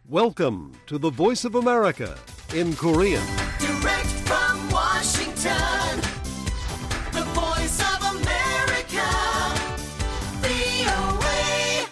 Welcome to the Voice of America in Korean. Direct from Washington, the Voice of America, VOA.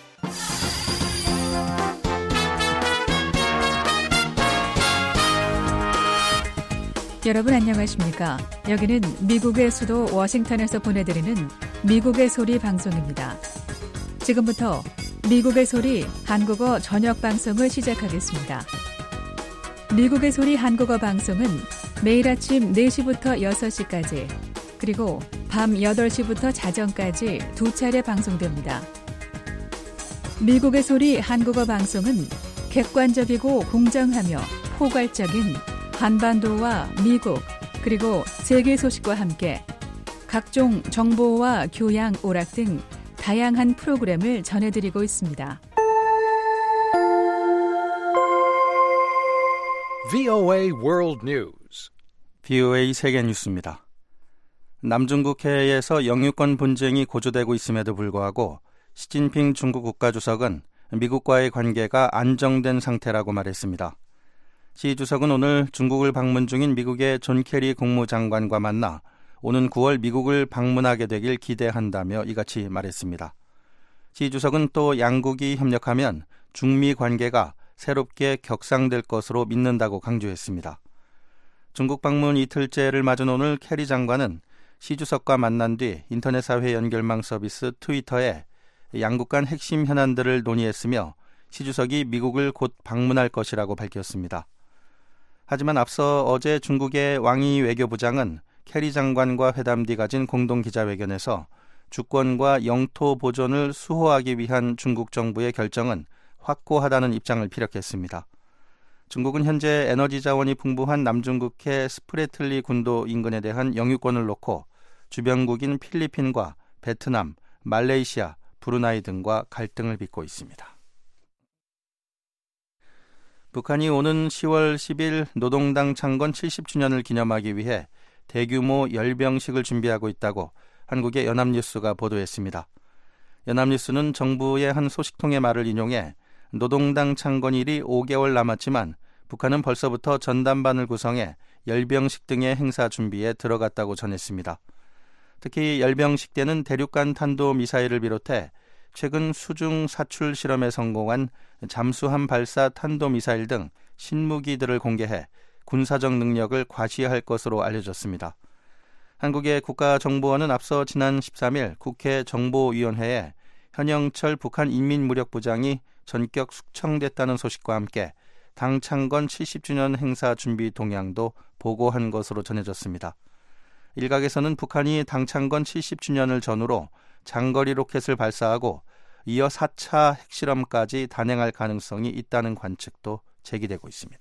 여러분 안녕하십니까? 여기는 미국의 수도 워싱턴에서 보내드리는 미국의 소리 방송입니다. 지금부터 미국의 소리 한국어 저녁 방송을 시작하겠습니다. 미국의 소리 한국어 방송은 매일 아침 4시부터 6시까지 그리고 밤 8시부터 자정까지 두 차례 방송됩니다. 미국의 소리 한국어 방송은 객관적이고 공정하며 포괄적인 한반도와 미국 그리고 세계 소식과 함께 각종 정보와 교양, 오락 등 다양한 프로그램을 전해드리고 있습니다. VOA World News. VOA 세계 뉴스입니다. 남중국해에서 영유권 분쟁이 고조되고 있음에도 불구하고 시진핑 중국 국가주석은 미국과의 관계가 안정된 상태라고 말했습니다. 시 주석은 오늘 중국을 방문 중인 미국의 존 케리 국무장관과 만나 오는 9월 미국을 방문하게 되길 기대한다며 이같이 말했습니다. 시 주석은 또 양국이 협력하면 중미 관계가 새롭게 격상될 것으로 믿는다고 강조했습니다. 중국 방문 이틀째를 맞은 오늘 케리 장관은 시 주석과 만난 뒤 인터넷 사회 연결망 서비스 트위터에 양국 간 핵심 현안들을 논의했으며 시 주석이 미국을 곧 방문할 것이라고 밝혔습니다. 하지만 앞서 어제 중국의 왕이 외교부장은 케리 장관과 회담 뒤 가진 공동 기자회견에서 주권과 영토 보존을 수호하기 위한 중국 정부의 결정은 확고하다는 입장을 피력했습니다. 중국은 현재 에너지 자원이 풍부한 남중국해 스프레틀리 군도 인근에 대한 영유권을 놓고 주변국인 필리핀과 베트남, 말레이시아, 브루나이 등과 갈등을 빚고 있습니다. 북한이 오는 10월 10일 노동당 창건 70주년을 기념하기 위해 대규모 열병식을 준비하고 있다고 한국의 연합뉴스가 보도했습니다. 연합뉴스는 정부의 한 소식통의 말을 인용해 노동당 창건일이 5개월 남았지만 북한은 벌써부터 전담반을 구성해 열병식 등의 행사 준비에 들어갔다고 전했습니다. 특히 열병식 때는 대륙간 탄도미사일을 비롯해 최근 수중 사출 실험에 성공한 잠수함 발사 탄도미사일 등 신무기들을 공개해 군사적 능력을 과시할 것으로 알려졌습니다. 한국의 국가정보원은 앞서 지난 13일 국회 정보위원회에 현영철 북한 인민무력부장이 전격 숙청됐다는 소식과 함께 당 창건 70주년 행사 준비 동향도 보고한 것으로 전해졌습니다. 일각에서는 북한이 당 창건 70주년을 전후로 장거리 로켓을 발사하고 이어 4차 핵실험까지 단행할 가능성이 있다는 관측도 제기되고 있습니다.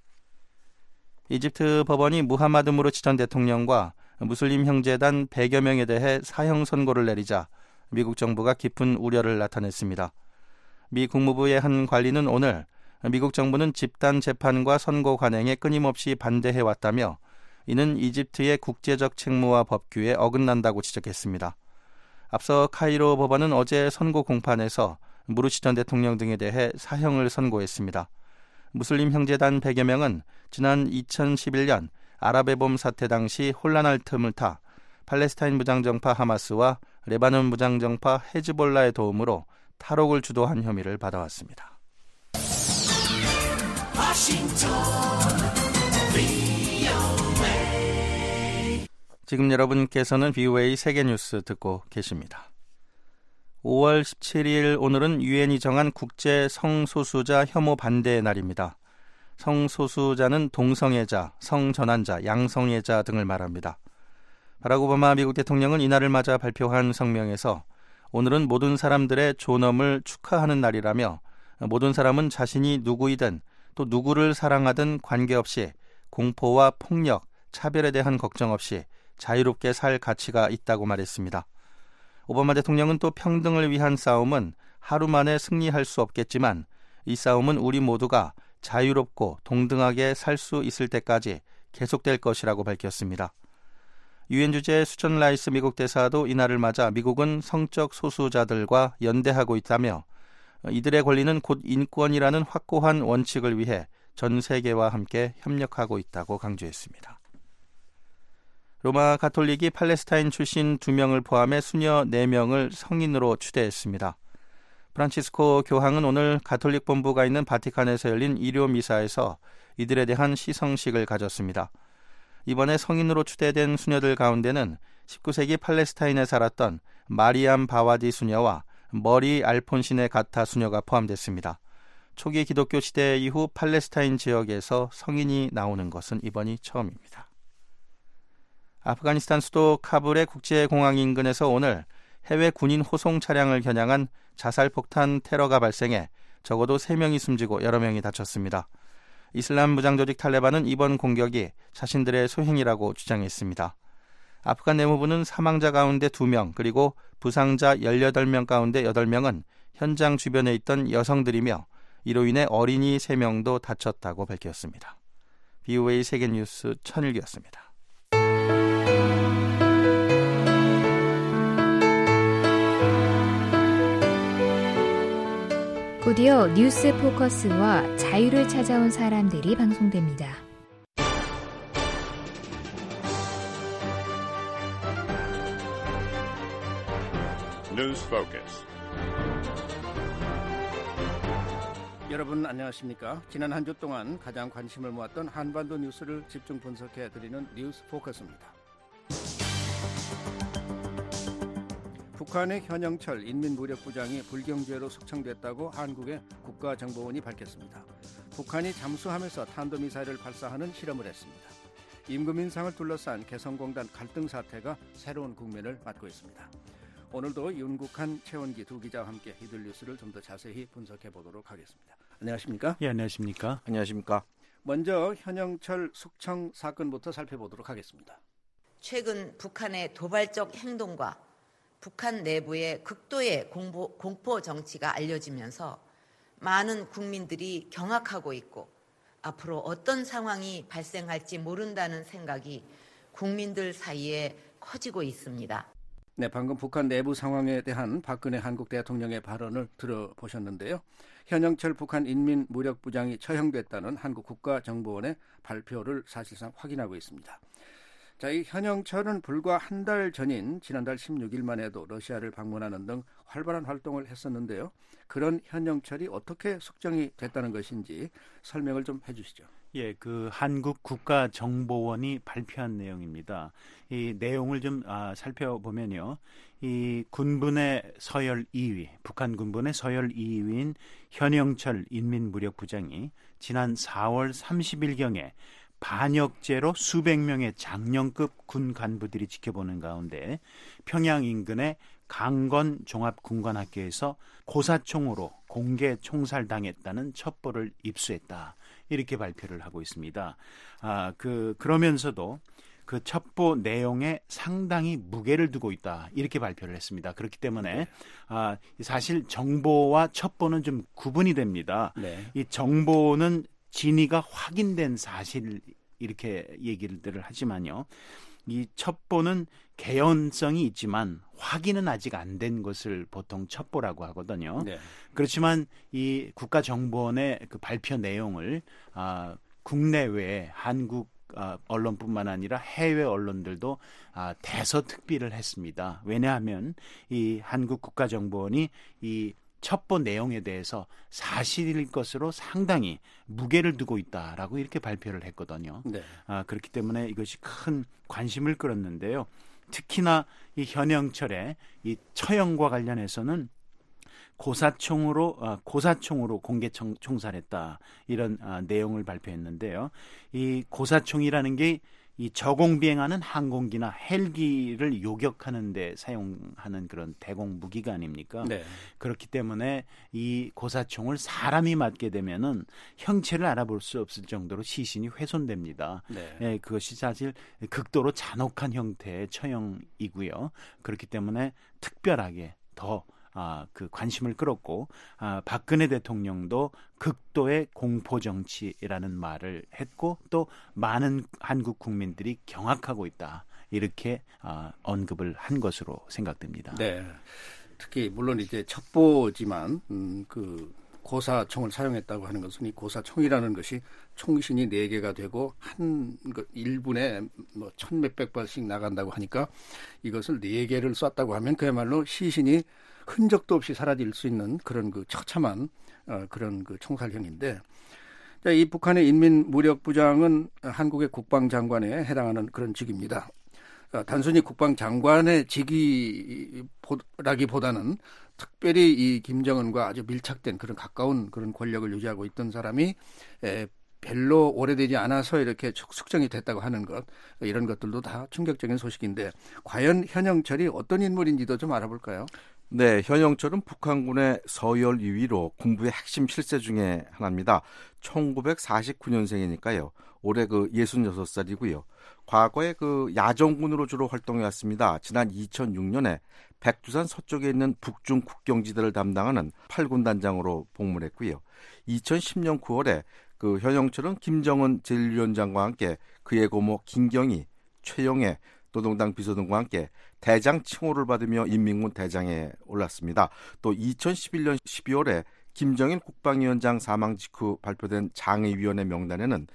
이집트 법원이 무하마드 무르시 전 대통령과 무슬림 형제단 100여 명에 대해 사형 선고를 내리자 미국 정부가 깊은 우려를 나타냈습니다. 미 국무부의 한 관리는 오늘 미국 정부는 집단 재판과 선고 관행에 끊임없이 반대해왔다며 이는 이집트의 국제적 책무와 법규에 어긋난다고 지적했습니다. 앞서 카이로 법원은 어제 선고 공판에서 무르시 전 대통령 등에 대해 사형을 선고했습니다. 무슬림 형제단 100여 명은 지난 2011년 아랍의 봄 사태 당시 혼란할 틈을 타 팔레스타인 무장정파 하마스와 레바논 무장정파 헤즈볼라의 도움으로 탈옥을 주도한 혐의를 받아왔습니다. 지금 여러분께서는 VOA 세계뉴스 듣고 계십니다. 5월 17일 오늘은 유엔이 정한 국제 성소수자 혐오 반대의 날입니다. 성소수자는 동성애자, 성전환자, 양성애자 등을 말합니다. 바락 오바마 미국 대통령은 이날을 맞아 발표한 성명에서 오늘은 모든 사람들의 존엄을 축하하는 날이라며 모든 사람은 자신이 누구이든 또 누구를 사랑하든 관계없이 공포와 폭력, 차별에 대한 걱정 없이 자유롭게 살 가치가 있다고 말했습니다. 오바마 대통령은 또 평등을 위한 싸움은 하루 만에 승리할 수 없겠지만 이 싸움은 우리 모두가 자유롭고 동등하게 살 수 있을 때까지 계속될 것이라고 밝혔습니다. 유엔 주재 수전 라이스 미국 대사도 이날을 맞아 미국은 성적 소수자들과 연대하고 있다며 이들의 권리는 곧 인권이라는 확고한 원칙을 위해 전 세계와 함께 협력하고 있다고 강조했습니다. 로마 가톨릭이 팔레스타인 출신 2명을 포함해 수녀 4명을 성인으로 추대했습니다. 프란치스코 교황은 오늘 가톨릭 본부가 있는 바티칸에서 열린 일요 미사에서 이들에 대한 시성식을 가졌습니다. 이번에 성인으로 추대된 수녀들 가운데는 19세기 팔레스타인에 살았던 마리암 바와디 수녀와 머리 알폰신의 가타 수녀가 포함됐습니다. 초기 기독교 시대 이후 팔레스타인 지역에서 성인이 나오는 것은 이번이 처음입니다. 아프가니스탄 수도 카불의 국제공항 인근에서 오늘 해외 군인 호송 차량을 겨냥한 자살폭탄 테러가 발생해 적어도 3명이 숨지고 여러 명이 다쳤습니다. 이슬람 무장조직 탈레반은 이번 공격이 자신들의 소행이라고 주장했습니다. 아프간 내무부는 사망자 가운데 2명 그리고 부상자 18명 가운데 8명은 현장 주변에 있던 여성들이며 이로 인해 어린이 3명도 다쳤다고 밝혔습니다. BOA 세계뉴스 천일기였습니다. 곧이어 뉴스 포커스와 자유를 찾아온 사람들이 방송됩니다. 뉴스 포커스. 여러분 안녕하십니까? 지난 한 주 동안 가장 관심을 모았던 한반도 뉴스를 집중 분석해드리는 뉴스 포커스입니다. 북한의 현영철 인민무력부장이 불경죄로 숙청됐다고 한국의 국가정보원이 밝혔습니다. 북한이 잠수함에서 탄도미사일을 발사하는 실험을 했습니다. 임금인상을 둘러싼 개성공단 갈등 사태가 새로운 국면을 맞고 있습니다. 오늘도 윤국한, 최원기 두 기자와 함께 이들 뉴스를 좀 더 자세히 분석해 보도록 하겠습니다. 안녕하십니까? 예, 안녕하십니까? 안녕하십니까? 먼저 현영철 숙청 사건부터 살펴보도록 하겠습니다. 최근 북한의 도발적 행동과 북한 내부의 극도의 공포 정치가 알려지면서 많은 국민들이 경악하고 있고 앞으로 어떤 상황이 발생할지 모른다는 생각이 국민들 사이에 커지고 있습니다. 네, 방금 북한 내부 상황에 대한 박근혜 한국 대통령의 발언을 들어보셨는데요. 현영철 북한 인민무력부장이 처형됐다는 한국 국가정보원의 발표를 사실상 확인하고 있습니다. 자, 이 현영철은 불과 한 달 전인 지난달 16일만 해도 러시아를 방문하는 등 활발한 활동을 했었는데요. 그런 현영철이 어떻게 숙정이 됐다는 것인지 설명을 좀 해주시죠. 예, 그 한국 국가정보원이 발표한 내용입니다. 이 내용을 좀 살펴보면요. 이 군분의 서열 2위, 북한 군분의 서열 2위인 현영철 인민무력부장이 지난 4월 30일경에 반역죄로 수백 명의 장령급 군 간부들이 지켜보는 가운데 평양 인근의 강건 종합군관학교에서 고사총으로 공개 총살당했다는 첩보를 입수했다. 이렇게 발표를 하고 있습니다. 그러면서도 그 첩보 내용에 상당히 무게를 두고 있다. 이렇게 발표를 했습니다. 그렇기 때문에 사실 정보와 첩보는 좀 구분이 됩니다. 네. 이 정보는 진위가 확인된 사실 이렇게 얘기를 하지만요. 이 첩보는 개연성이 있지만 확인은 아직 안 된 것을 보통 첩보라고 하거든요. 네. 그렇지만 이 국가정보원의 그 발표 내용을 국내외 한국 언론뿐만 아니라 해외 언론들도 대서특비를 했습니다. 왜냐하면 이 한국 국가정보원이 이 첩보 내용에 대해서 사실일 것으로 상당히 무게를 두고 있다라고 이렇게 발표를 했거든요. 네. 그렇기 때문에 이것이 큰 관심을 끌었는데요. 특히나 이 현영철의 이 처형과 관련해서는 고사총으로 공개 총살했다 이런 내용을 발표했는데요. 이 고사총이라는 게 이 저공 비행하는 항공기나 헬기를 요격하는 데 사용하는 그런 대공 무기가 아닙니까? 네. 그렇기 때문에 이 고사총을 사람이 맞게 되면은 형체를 알아볼 수 없을 정도로 시신이 훼손됩니다. 네. 예, 그것이 사실 극도로 잔혹한 형태의 처형이고요. 그렇기 때문에 특별하게 더 그 관심을 끌었고 박근혜 대통령도 극도의 공포 정치라는 말을 했고 또 많은 한국 국민들이 경악하고 있다 이렇게 언급을 한 것으로 생각됩니다. 네. 특히 물론 이제 첩보지만 그 고사총을 사용했다고 하는 것은 이 고사총이라는 것이 총신이 4개가 되고 한 1분에 뭐 1,몇백 발씩 나간다고 하니까 이것을 4개를 쐈다고 하면 그야말로 시신이 흔적도 없이 사라질 수 있는 그런 그 처참한 그런 그 총살형인데, 이 북한의 인민무력부장은 한국의 국방장관에 해당하는 그런 직입니다. 단순히 국방장관의 직위라기보다는 특별히 이 김정은과 아주 밀착된 그런 가까운 그런 권력을 유지하고 있던 사람이 별로 오래되지 않아서 이렇게 숙정이 됐다고 하는 것, 이런 것들도 다 충격적인 소식인데, 과연 현영철이 어떤 인물인지도 좀 알아볼까요? 네, 현영철은 북한군의 서열 2위로 군부의 핵심 실세 중에 하나입니다. 1949년생이니까요. 올해 그 66살이고요. 과거에 그 야정군으로 주로 활동해왔습니다. 지난 2006년에 백두산 서쪽에 있는 북중 국경지대를 담당하는 8군 단장으로 복무했고요. 2010년 9월에 그 현영철은 김정은 제1위원장과 함께 그의 고모 김경희, 최영애 노동당 비서 등과 함께 대장 칭호를 받으며 인민군 대장에 올랐습니다. 또 2011년 12월에 김정일 국방위원장 사망 직후 발표된 장의위원회 명단에는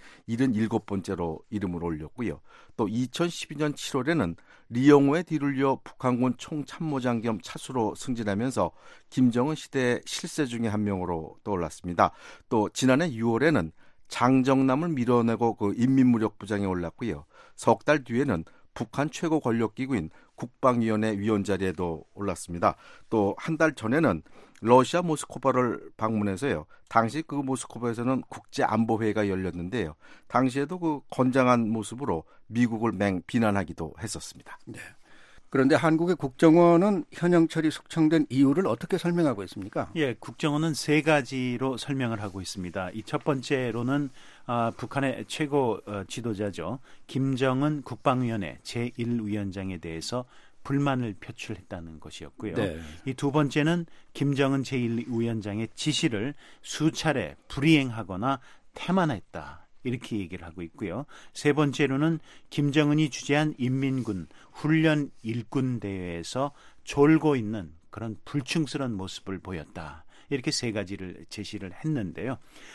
77번째로 이름을 올렸고요. 또 2012년 7월에는 리영호의 뒤를 이어 북한군 총참모장 겸 차수로 승진하면서 김정은 시대의 실세 중에 한 명으로 떠올랐습니다. 또 지난해 6월에는 장정남을 밀어내고 그 인민무력부장에 올랐고요. 석 달 뒤에는 북한 최고 권력기구인 국방위원회 위원 자리에도 올랐습니다. 또 한 달 전에는 러시아 모스크바를 방문해서요. 당시 그 모스크바에서는 국제안보회의가 열렸는데요. 당시에도 그 건장한 모습으로 미국을 비난하기도 했었습니다. 네. 그런데 한국의 국정원은 현영철이 숙청된 이유를 어떻게 설명하고 있습니까? 예, 국정원은 3가지로 설명을 하고 있습니다. 이 첫 번째로는 북한의 최고 지도자죠. 김정은 국방위원회 제1위원장에 대해서 불만을 표출했다는 것이었고요. 네. 이 두 번째는 김정은 제1위원장의 지시를 수차례 불이행하거나 태만했다. 이렇게 얘기를 하고 있고요. 세 번째로는 김정은이 주재한 인민군 훈련 일군 대회에서 졸고 있는 그런 불충스러운 모습을 보였다. 이렇게 3가지를 제시를 했는데요.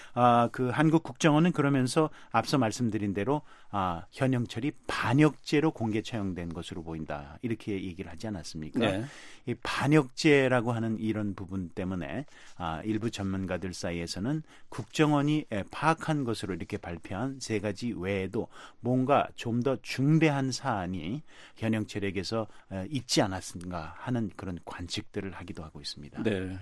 그 한국 국정원은 그러면서 앞서 말씀드린 대로 현영철이 반역죄로 공개 처형된 것으로 보인다. 이렇게 얘기를 하지 않았습니까? 네. 이 반역죄라고 하는 이런 부분 때문에 일부 전문가들 사이에서는 국정원이 파악한 것으로 이렇게 발표한 3가지 외에도 뭔가 좀 더 중대한 사안이 현영철에게서 있지 않았는가 하는 그런 관측들을 하기도 하고 있습니다. 네.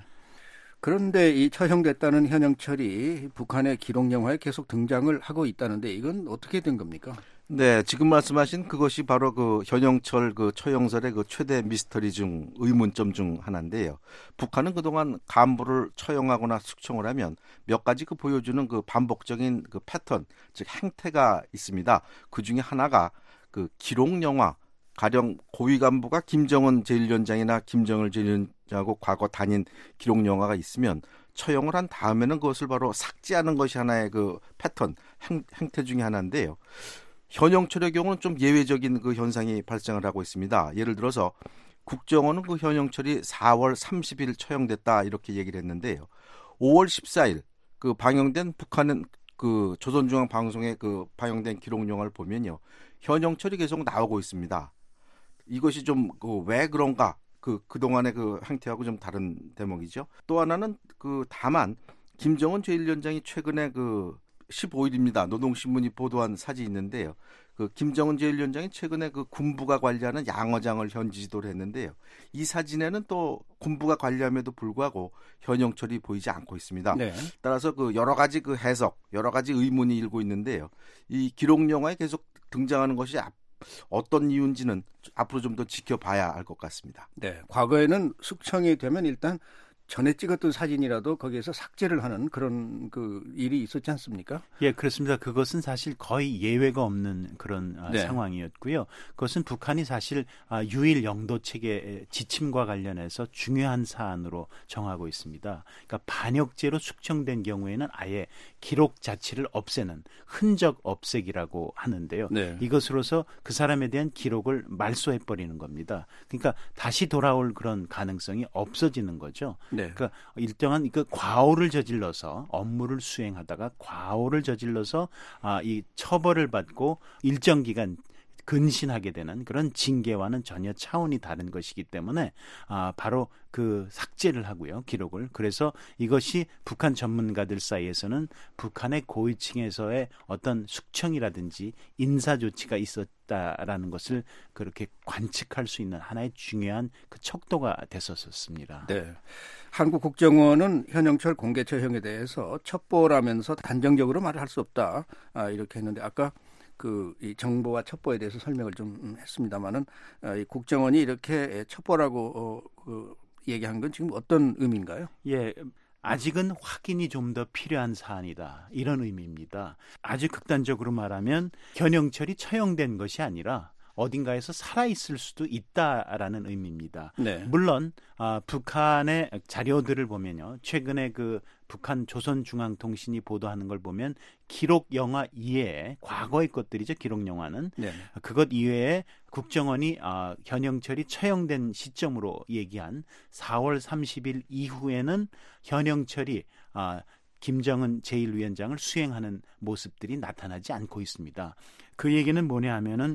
그런데 이 처형됐다는 현영철이 북한의 기록영화에 계속 등장을 하고 있다는데 이건 어떻게 된 겁니까? 네, 지금 말씀하신 그것이 바로 그 현영철 그 처형설의 그 최대 미스터리 중 의문점 중 하나인데요. 북한은 그동안 간부를 처형하거나 숙청을 하면 몇 가지 그 보여주는 그 반복적인 그 패턴, 즉 행태가 있습니다. 그 중에 하나가 그 기록영화, 가령 고위 간부가 김정은 제1위원장이나 김정일 제1위원장하고 과거 다닌 기록 영화가 있으면 처형을 한 다음에는 그것을 바로 삭제하는 것이 하나의 그 패턴, 행태 중에 하나인데요. 현영철의 경우는 좀 예외적인 그 현상이 발생을 하고 있습니다. 예를 들어서 국정원은 그 현영철이 4월 30일 처형됐다 이렇게 얘기를 했는데요. 5월 14일 그 방영된 북한은 그 조선중앙방송에 그 방영된 기록 영화를 보면요. 현영철이 계속 나오고 있습니다. 이것이 좀 왜 그런가? 그동안의 그 행태하고 좀 다른 대목이죠. 또 하나는 다만 김정은 제1위원장이 최근에 15일입니다. 노동신문이 보도한 사진이 있는데요. 김정은 제1위원장이 최근에 군부가 관리하는 양어장을 현지 지도를 했는데요. 이 사진에는 또 군부가 관리함에도 불구하고 현영철이 보이지 않고 있습니다. 네. 따라서 여러 가지 해석, 여러 가지 의문이 일고 있는데요. 이 기록 영화에 계속 등장하는 것이 어떤 이유인지는 앞으로 좀 더 지켜봐야 할 것 같습니다. 네, 과거에는 숙청이 되면 일단 전에 찍었던 사진이라도 거기에서 삭제를 하는 그런 그 일이 있었지 않습니까? 예, 그렇습니다. 그것은 사실 거의 예외가 없는 그런 네. 상황이었고요. 그것은 북한이 사실 유일 영도 체계 지침과 관련해서 중요한 사안으로 정하고 있습니다. 그러니까 반역죄로 숙청된 경우에는 아예 기록 자체를 없애는 흔적 없애기라고 하는데요. 네. 이것으로서 그 사람에 대한 기록을 말소해버리는 겁니다. 그러니까 다시 돌아올 그런 가능성이 없어지는 거죠. 네. 그러니까 일정한 그 과오를 저질러서 업무를 수행하다가 과오를 저질러서 이 처벌을 받고 일정 기간 근신하게 되는 그런 징계와는 전혀 차원이 다른 것이기 때문에 바로 그 삭제를 하고요, 기록을. 그래서 이것이 북한 전문가들 사이에서는 북한의 고위층에서의 어떤 숙청이라든지 인사 조치가 있었다라는 것을 그렇게 관측할 수 있는 하나의 중요한 그 척도가 됐었습니다. 네. 한국 국정원은 현영철 공개 처형에 대해서 첩보라면서 단정적으로 말을 할 수 없다. 이렇게 했는데 아까 이 정보와 첩보에 대해서 설명을 좀 했습니다만은 이 국정원이 이렇게 첩보라고 얘기한 건 지금 어떤 의미인가요? 예. 아직은 확인이 좀 더 필요한 사안이다. 이런 의미입니다. 아주 극단적으로 말하면 현영철이 처형된 것이 아니라 어딘가에서 살아있을 수도 있다라는 의미입니다. 네. 물론 북한의 자료들을 보면요. 최근에 그 북한 조선중앙통신이 보도하는 걸 보면 기록 영화 이외에 과거의 것들이죠. 기록 영화는. 네. 그것 이외에 국정원이 현영철이 처형된 시점으로 얘기한 4월 30일 이후에는 현영철이 김정은 제1위원장을 수행하는 모습들이 나타나지 않고 있습니다. 그 얘기는 뭐냐 하면은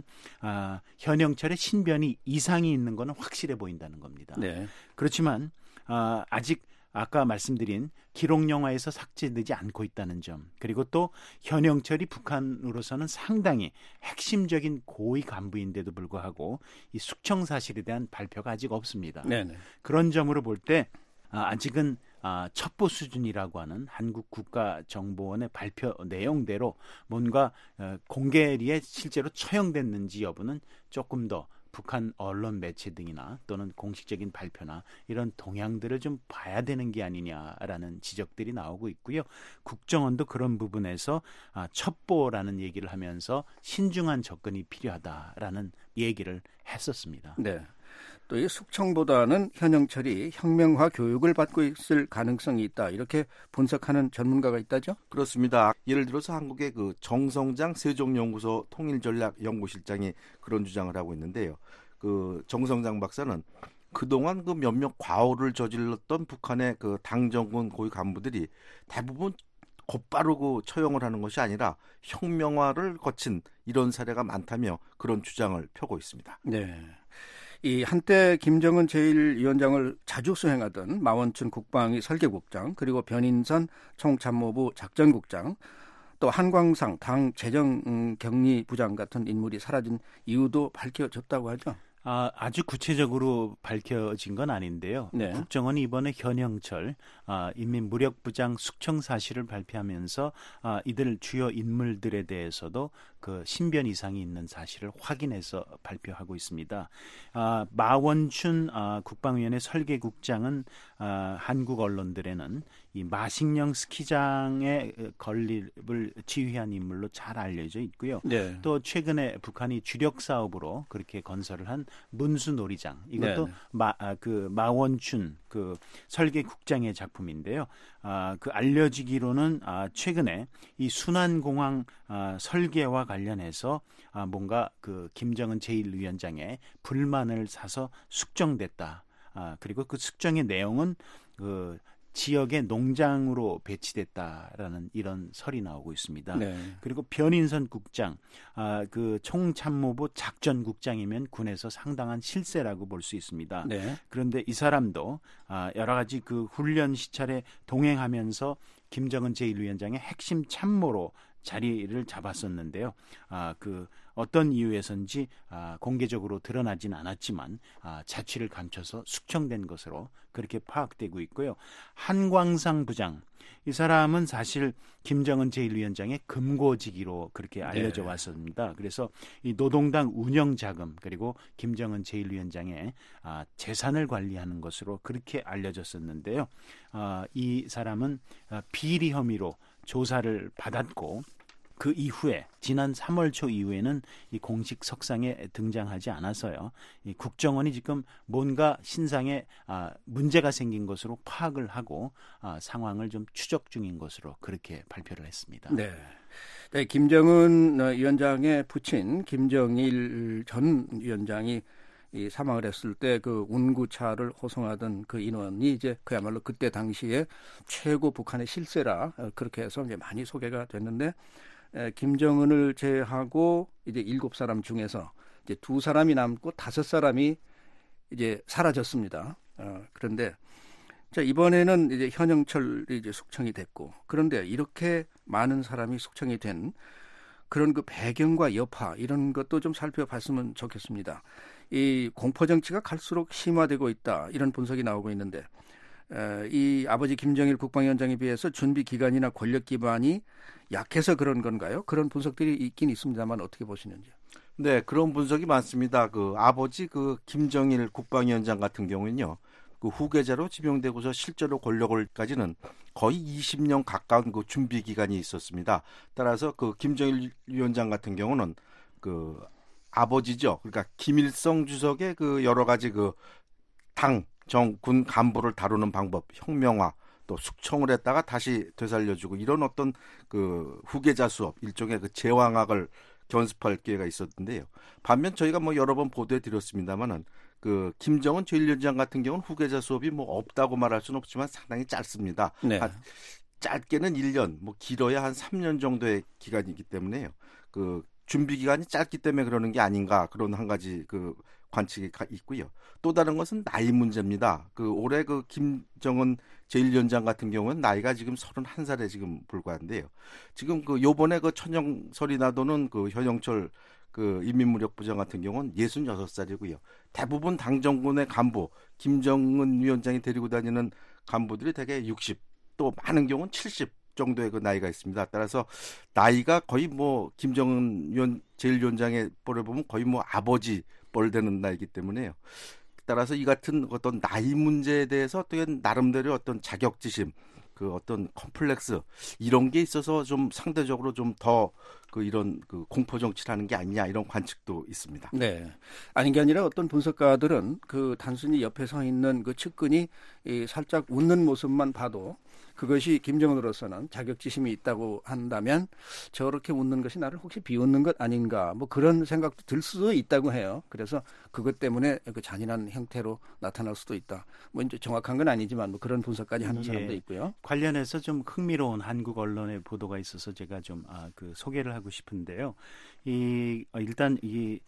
현영철의 신변이 이상이 있는 거는 확실해 보인다는 겁니다. 네. 그렇지만 아직 아까 말씀드린 기록 영화에서 삭제되지 않고 있다는 점, 그리고 또 현영철이 북한으로서는 상당히 핵심적인 고위 간부인데도 불구하고 이 숙청 사실에 대한 발표가 아직 없습니다. 네네. 그런 점으로 볼 때 아직은 첩보 수준이라고 하는 한국 국가정보원의 발표 내용대로 뭔가 공개리에 실제로 처형됐는지 여부는 조금 더 북한 언론 매체 등이나 또는 공식적인 발표나 이런 동향들을 좀 봐야 되는 게 아니냐라는 지적들이 나오고 있고요. 국정원도 그런 부분에서 첩보라는 얘기를 하면서 신중한 접근이 필요하다라는 얘기를 했었습니다. 네. 또 이 숙청보다는 현영철이 혁명화 교육을 받고 있을 가능성이 있다. 이렇게 분석하는 전문가가 있다죠? 그렇습니다. 예를 들어서 한국의 그 정성장 세종연구소 통일전략연구실장이 그런 주장을 하고 있는데요. 그 정성장 박사는 그동안 그 몇몇 과오를 저질렀던 북한의 그 당정군 고위 간부들이 대부분 곧바로 처형을 하는 것이 아니라 혁명화를 거친 이런 사례가 많다며 그런 주장을 펴고 있습니다. 네. 이 한때 김정은 제1위원장을 자주 수행하던 마원춘 국방위 설계국장, 그리고 변인선 총참모부 작전국장, 또 한광상 당 재정경리부장 같은 인물이 사라진 이유도 밝혀졌다고 하죠. 아주 구체적으로 밝혀진 건 아닌데요. 네. 국정원이 이번에 현영철 인민무력부장 숙청 사실을 발표하면서 이들 주요 인물들에 대해서도 그 신변 이상이 있는 사실을 확인해서 발표하고 있습니다. 마원춘 국방위원회 설계국장은 한국 언론들에는 이 마식령 스키장의 건립을 지휘한 인물로 잘 알려져 있고요. 네. 또 최근에 북한이 주력 사업으로 그렇게 건설을 한 문수놀이장, 이것도 마원춘 그 설계국장의 작품인데요. 그 알려지기로는 최근에 이 순환공항 설계와 관련해서 뭔가 그 김정은 제1위원장의 불만을 사서 숙정됐다. 그리고 그 숙정의 내용은 그 지역의 농장으로 배치됐다라는 이런 설이 나오고 있습니다. 네. 그리고 변인선 국장, 그 총참모부 작전국장이면 군에서 상당한 실세라고 볼 수 있습니다. 네. 그런데 이 사람도 여러 가지 그 훈련 시찰에 동행하면서 김정은 제1위원장의 핵심 참모로 자리를 잡았었는데요. 그 어떤 이유에서인지 공개적으로 드러나진 않았지만 자취를 감춰서 숙청된 것으로 그렇게 파악되고 있고요. 한광상 부장, 이 사람은 사실 김정은 제1위원장의 금고지기로 그렇게 알려져 왔습니다. 그래서 이 노동당 운영 자금 그리고 김정은 제1위원장의 재산을 관리하는 것으로 그렇게 알려졌었는데요. 이 사람은 비리 혐의로 조사를 받았고 그 이후에 지난 3월 초 이후에는 이 공식 석상에 등장하지 않아서요. 이 국정원이 지금 뭔가 신상에 문제가 생긴 것으로 파악을 하고 상황을 좀 추적 중인 것으로 그렇게 발표를 했습니다. 네. 네, 김정은 위원장의 부친 김정일 전 위원장이 이 사망을 했을 때 그 운구차를 호송하던 그 인원이 이제 그야말로 그때 당시에 최고 북한의 실세라 그렇게 해서 이제 많이 소개가 됐는데 김정은을 제외하고 이제 7사람 중에서 이제 2사람이 남고 5사람이 이제 사라졌습니다. 그런데 자, 이번에는 이제 현영철이 이제 숙청이 됐고 그런데 이렇게 많은 사람이 숙청이 된 그런 그 배경과 여파 이런 것도 좀 살펴봤으면 좋겠습니다. 이 공포 정치가 갈수록 심화되고 있다 이런 분석이 나오고 있는데 이 아버지 김정일 국방위원장에 비해서 준비 기간이나 권력 기반이 약해서 그런 건가요? 그런 분석들이 있긴 있습니다만 어떻게 보시는지요? 네, 그런 분석이 많습니다. 그 아버지 그 김정일 국방위원장 같은 경우는요. 그 후계자로 지명되고서 실제로 권력을까지는 거의 20년 가까운 그 준비 기간이 있었습니다. 따라서 그 김정일 위원장 같은 경우는 그 아버지죠. 그러니까 김일성 주석의 그 여러 가지 그 당, 정, 군 간부를 다루는 방법, 혁명화, 또 숙청을 했다가 다시 되살려주고 이런 어떤 그 후계자 수업, 일종의 그 제왕학을 견습할 기회가 있었는데요. 반면 저희가 뭐 여러 번 보도해 드렸습니다만은 그 김정은 제1위원장 같은 경우는 후계자 수업이 뭐 없다고 말할 수는 없지만 상당히 짧습니다. 네. 짧게는 1년, 뭐 길어야 한 3년 정도의 기간이기 때문에요. 그 준비 기간이 짧기 때문에 그러는 게 아닌가 그런 한 가지 그 관측이 있고요. 또 다른 것은 나이 문제입니다. 그 올해 그 김정은 제1위원장 같은 경우는 나이가 지금 31살에 지금 불과한데요. 지금 그 요번에 그 천연설이 나도는 그 현영철 그 인민무력부장 같은 경우는 66살이고요. 대부분 당정군의 간부, 김정은 위원장이 데리고 다니는 간부들이 대개 60, 또 많은 경우는 70 정도의 그 나이가 있습니다. 따라서 나이가 거의 뭐 김정은 제1위원장의 뻘에 보면 거의 뭐 아버지 뻘 되는 나이기 때문에요. 따라서 이 같은 어떤 나이 문제에 대해서 어떤 나름대로 어떤 자격지심, 그 어떤 컴플렉스 이런 게 있어서 좀 상대적으로 좀 더 그 이런 그 공포 정치를 하는 게 아니냐 이런 관측도 있습니다. 네, 아닌 게 아니라 어떤 분석가들은 그 단순히 옆에 서 있는 그 측근이 살짝 웃는 모습만 봐도 그것이 김정은으로서는 자격지심이 있다고 한다면 저렇게 웃는 것이 나를 혹시 비웃는 것 아닌가 뭐 그런 생각도 들 수도 있다고 해요. 그래서 그것 때문에 그 잔인한 형태로 나타날 수도 있다. 뭐 이제 정확한 건 아니지만 뭐 그런 분석까지 하는 사람도 있고요. 관련해서 좀 흥미로운 한국 언론의 보도가 있어서 제가 좀 그 소개를 하고 싶은데요. 일단 이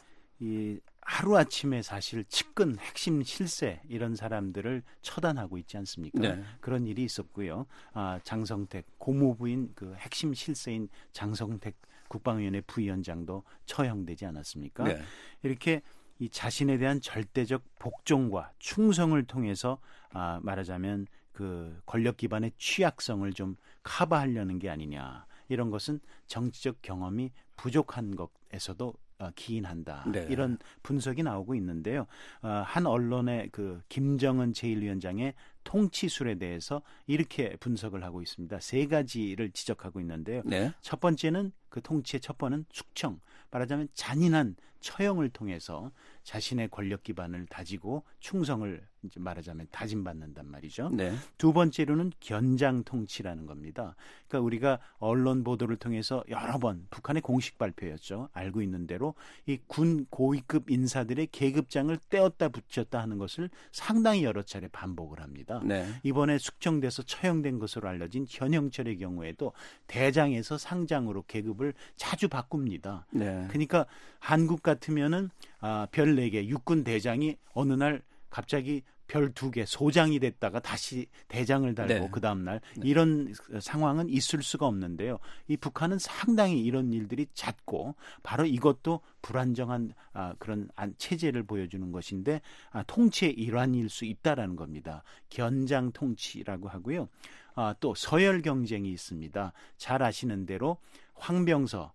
하루아침에 사실 측근, 핵심 실세 이런 사람들을 처단하고 있지 않습니까? 네. 그런 일이 있었고요. 장성택 고모부인 그 핵심 실세인 장성택 국방위원회 부위원장도 처형되지 않았습니까? 네. 이렇게 이 자신에 대한 절대적 복종과 충성을 통해서 말하자면 그 권력 기반의 취약성을 좀 커버하려는 게 아니냐. 이런 것은 정치적 경험이 부족한 것에서도 기인한다. 네. 이런 분석이 나오고 있는데요. 한 언론의 그 김정은 제1위원장의 통치술에 대해서 이렇게 분석을 하고 있습니다. 3가지를 지적하고 있는데요. 네. 첫 번째는 그 통치의 첫 번은 숙청, 말하자면 잔인한 처형을 통해서 자신의 권력 기반을 다지고 충성을 이제 말하자면 다짐받는단 말이죠. 네. 두 번째로는 견장 통치라는 겁니다. 그러니까 우리가 언론 보도를 통해서 여러 번 북한의 공식 발표였죠. 알고 있는 대로 이 군 고위급 인사들의 계급장을 떼었다 붙였다 하는 것을 상당히 여러 차례 반복을 합니다. 네. 이번에 숙청돼서 처형된 것으로 알려진 현영철의 경우에도 대장에서 상장으로 계급을 자주 바꿉니다. 네. 그러니까 한국 같으면은 별 4개 육군 대장이 어느 날 갑자기 별 2개 소장이 됐다가 다시 대장을 달고 네. 그 다음 날 이런 상황은 있을 수가 없는데요. 이 북한은 상당히 이런 일들이 잦고 바로 이것도 불안정한 그런 체제를 보여주는 것인데 통치의 일환일 수 있다라는 겁니다. 견장 통치라고 하고요. 또 서열 경쟁이 있습니다. 잘 아시는 대로 황병서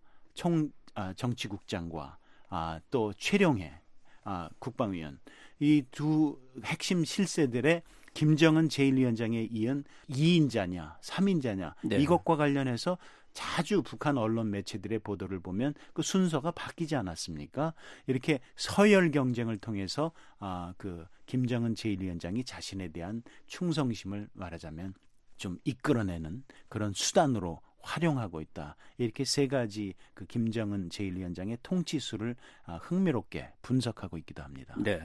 정치국장과 또 최룡해 국방위원 이 두 핵심 실세들의 김정은 제1위원장에 이은 2인자냐 3인자냐 네. 이것과 관련해서 자주 북한 언론 매체들의 보도를 보면 그 순서가 바뀌지 않았습니까? 이렇게 서열 경쟁을 통해서 그 김정은 제1위원장이 자신에 대한 충성심을 말하자면 좀 이끌어내는 그런 수단으로 활용하고 있다. 이렇게 세 가지 그 김정은 제1위원장의 통치수를 흥미롭게 분석하고 있기도 합니다. 네.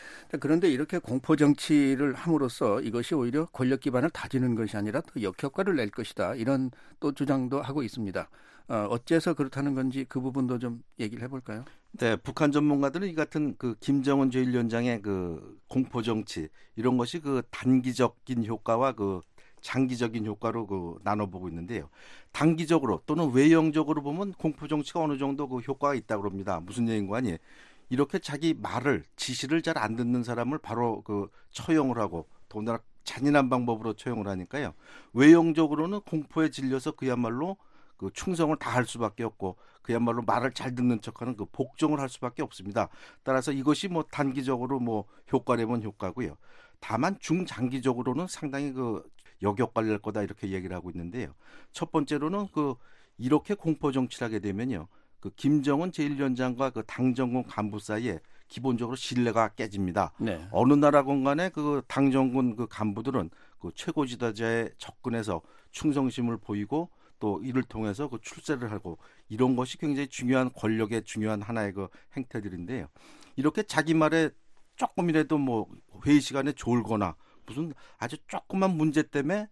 그런데 이렇게 공포 정치를 함으로써 이것이 오히려 권력 기반을 다지는 것이 아니라 더 역효과를 낼 것이다. 이런 또 주장도 하고 있습니다. 어째서 그렇다는 건지 그 부분도 좀 얘기를 해볼까요? 네, 북한 전문가들은 이 같은 그 김정은 제1위원장의 그 공포 정치 이런 것이 그 단기적인 효과와 그 장기적인 효과로 그 나눠보고 있는데요. 단기적으로 또는 외형적으로 보면 공포 정치가 어느 정도 그 효과가 있다고 합니다. 무슨 얘기인가 하니 이렇게 자기 말을 지시를 잘 안 듣는 사람을 바로 그 처형을 하고 더군다나 잔인한 방법으로 처형을 하니까요. 외형적으로는 공포에 질려서 그야말로 그 충성을 다할 수밖에 없고 그야말로 말을 잘 듣는 척하는 그 복종을 할 수밖에 없습니다. 따라서 이것이 뭐 단기적으로 뭐 효과라면 효과고요. 다만 중장기적으로는 상당히 그 역효과를 낼 거다 이렇게 얘기를 하고 있는데요. 첫 번째로는 그 이렇게 공포 정치를 하게 되면요. 그 김정은 제1위원장과 그 당정군 간부 사이에 기본적으로 신뢰가 깨집니다. 네. 어느 나라건 간에 그 당정군 그 간부들은 그 최고 지도자에 접근해서 충성심을 보이고 또 이를 통해서 그 출세를 하고 이런 것이 굉장히 중요한 권력의 중요한 하나의 그 행태들인데요. 이렇게 자기 말에 조금이라도 뭐 회의 시간에 졸거나 무슨 아주 조그만 문제 때문에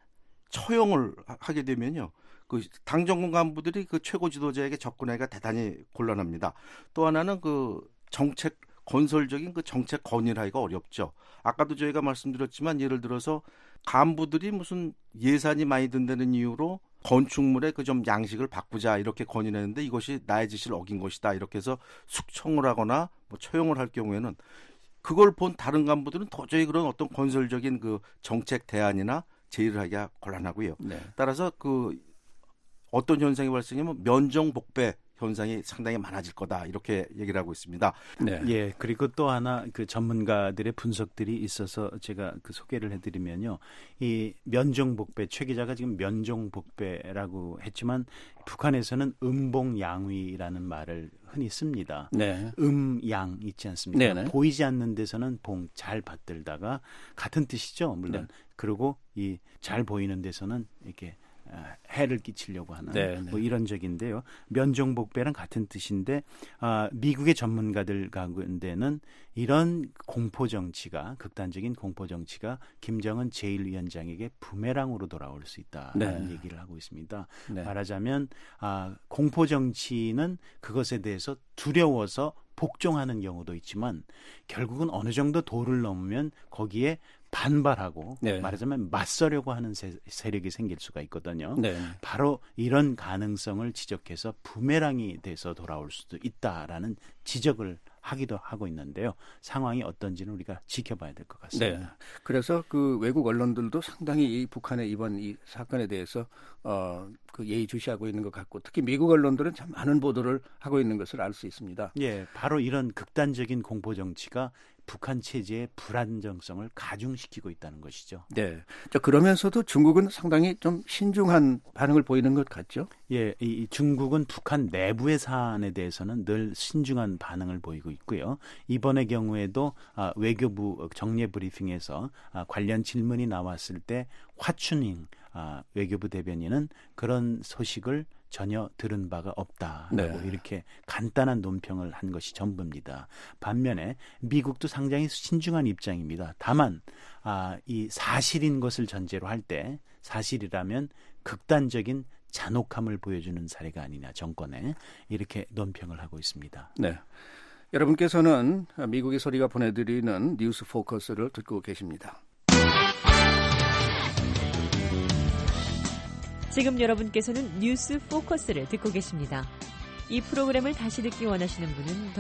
처형을 하게 되면요. 그 당정군 간부들이 그 최고 지도자에게 접근하기가 대단히 곤란합니다. 또 하나는 그 정책 건설적인 그 정책 건의하기가 어렵죠. 아까도 저희가 말씀드렸지만 예를 들어서 간부들이 무슨 예산이 많이 든다는 이유로 건축물의 그 좀 양식을 바꾸자 이렇게 건의를 했는데 이것이 나의 지시를 어긴 것이다 이렇게 해서 숙청을 하거나 뭐 처형을 할 경우에는 그걸 본 다른 간부들은 도저히 그런 어떤 건설적인 그 정책 대안이나 제의를 하기가 곤란하고요. 네. 따라서 그 어떤 현상이 발생하면 면정복배 현상이 상당히 많아질 거다 이렇게 얘기를 하고 있습니다. 네. 예, 그리고 또 하나 그 전문가들의 분석들이 있어서 제가 그 소개를 해드리면요, 이 면종복배 최 기자가 지금 면종복배라고 했지만 북한에서는 음봉양위라는 말을 흔히 씁니다. 네. 음양 있지 않습니까? 네네. 보이지 않는 데서는 봉 잘 받들다가 같은 뜻이죠, 물론. 네. 그리고 이 잘 보이는 데서는 이렇게 해를 끼치려고 하는 뭐 이런 적인데요. 면종복배랑 같은 뜻인데 미국의 전문가들 가운데는 이런 공포 정치가 극단적인 공포 정치가 김정은 제1위원장에게 부메랑으로 돌아올 수 있다라는 얘기를 하고 있습니다. 네. 말하자면 공포 정치는 그것에 대해서 두려워서 복종하는 경우도 있지만 결국은 어느 정도 도를 넘으면 거기에 반발하고 말하자면 맞서려고 하는 세력이 생길 수가 있거든요. 네. 바로 이런 가능성을 지적해서 부메랑이 돼서 돌아올 수도 있다라는 지적을 하기도 하고 있는데요. 상황이 어떤지는 우리가 지켜봐야 될 것 같습니다. 네. 그래서 그 외국 언론들도 상당히 이 북한의 이번 이 사건에 대해서 그 예의주시하고 있는 것 같고 특히 미국 언론들은 참 많은 보도를 하고 있는 것을 알 수 있습니다. 예, 바로 이런 극단적인 공포 정치가 북한 체제의 불안정성을 가중시키고 있다는 것이죠. 네. 자, 그러면서도 중국은 상당히 좀 신중한 반응을 보이는 것 같죠? 예, 이 중국은 북한 내부의 사안에 대해서는 늘 신중한 반응을 보이고 있고요. 이번의 경우에도 외교부 정례 브리핑에서 관련 질문이 나왔을 때 화춘잉 외교부 대변인은 그런 소식을 전혀 들은 바가 없다라고 이렇게 간단한 논평을 한 것이 전부입니다. 반면에 미국도 상당히 신중한 입장입니다. 다만 이 사실인 것을 전제로 할 때 사실이라면 극단적인 잔혹함을 보여주는 사례가 아니냐 정권에 이렇게 논평을 하고 있습니다. 네. 여러분께서는 미국의 소리가 보내드리는 뉴스 포커스를 듣고 계십니다. 지금 여러분께서는 뉴스 포커스를 듣고 계십니다. 이 프로그램을 다시 듣기 원하시는 분은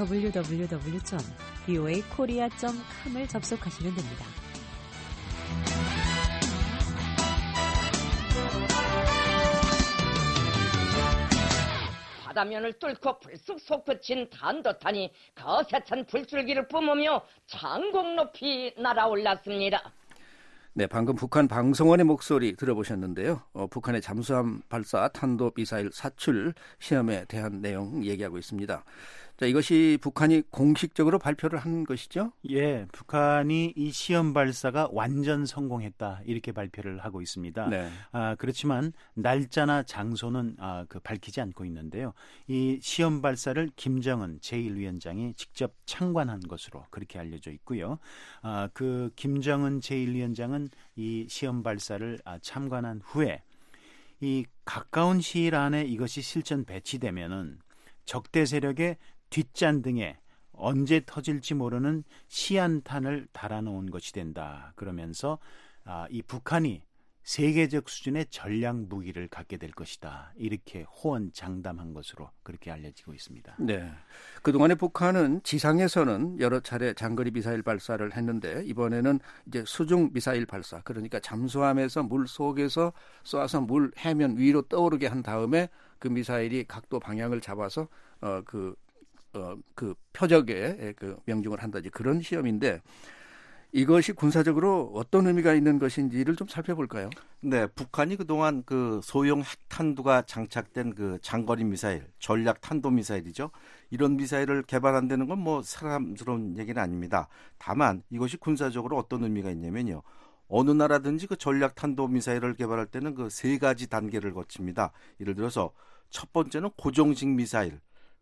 www.voakorea.com을 접속하시면 됩니다. 바다면을 뚫고 불쑥 솟구친 단도탄이 거세찬 불줄기를 뿜으며 장곡 높이 날아올랐습니다. 네, 방금 북한 방송원의 목소리 들어보셨는데요. 북한의 잠수함 발사 탄도미사일 사출 시험에 대한 내용 얘기하고 있습니다. 자, 이것이 북한이 공식적으로 발표를 한 것이죠? 예, 북한이 이 시험 발사가 완전 성공했다 이렇게 발표를 하고 있습니다. 네. 그렇지만 날짜나 장소는 밝히지 않고 있는데요. 이 시험 발사를 김정은 제1위원장이 직접 참관한 것으로 그렇게 알려져 있고요. 그 김정은 제1위원장은 이 시험 발사를 참관한 후에 이 가까운 시일 안에 이것이 실전 배치되면은 적대 세력의 뒷잔등에 언제 터질지 모르는 시한탄을 달아놓은 것이 된다. 그러면서 이 북한이 세계적 수준의 전략 무기를 갖게 될 것이다. 이렇게 호언장담한 것으로 그렇게 알려지고 있습니다. 네, 그동안에 북한은 지상에서는 여러 차례 장거리 미사일 발사를 했는데 이번에는 이제 수중 미사일 발사, 그러니까 잠수함에서 물 속에서 쏴서 물 해면 위로 떠오르게 한 다음에 그 미사일이 각도 방향을 잡아서 그 표적에 그 명중을 한다지 그런 시험인데 이것이 군사적으로 어떤 의미가 있는 것인지를 좀 살펴볼까요? 네, 북한이 그동안 그 소형 핵탄두가 장착된 그 장거리 미사일, 전략 탄도 미사일이죠. 이런 미사일을 개발한다는 건 뭐 사람스러운 얘기는 아닙니다. 다만 이것이 군사적으로 어떤 의미가 있냐면요. 어느 나라든지 그 전략 탄도 미사일을 개발할 때는 그 세 가지 단계를 거칩니다. 예를 들어서 첫 번째는 고정식 미사일.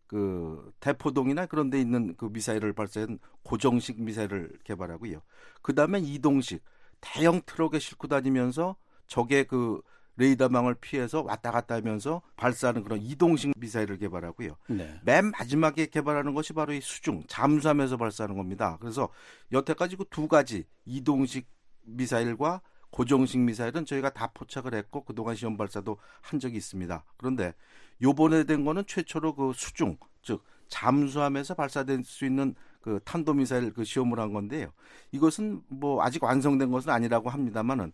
그 대포동이나 그런 데 있는 그 미사일을 발사한 고정식 미사일을 개발하고요. 그다음에 이동식 대형 트럭에 싣고 다니면서 적의 그 레이더망을 피해서 왔다 갔다 하면서 발사하는 그런 이동식 미사일을 개발하고요. 네. 맨 마지막에 개발하는 것이 바로 이 수중 잠수함에서 발사하는 겁니다. 그래서 여태까지 그 두 가지 이동식 미사일과 고정식 미사일은 저희가 다 포착을 했고 그동안 시험 발사도 한 적이 있습니다. 그런데 요번에 된 거는 최초로 그 수중, 즉 잠수함에서 발사될 수 있는 그 탄도미사일 그 시험을 한 건데요. 이것은 뭐 아직 완성된 것은 아니라고 합니다만은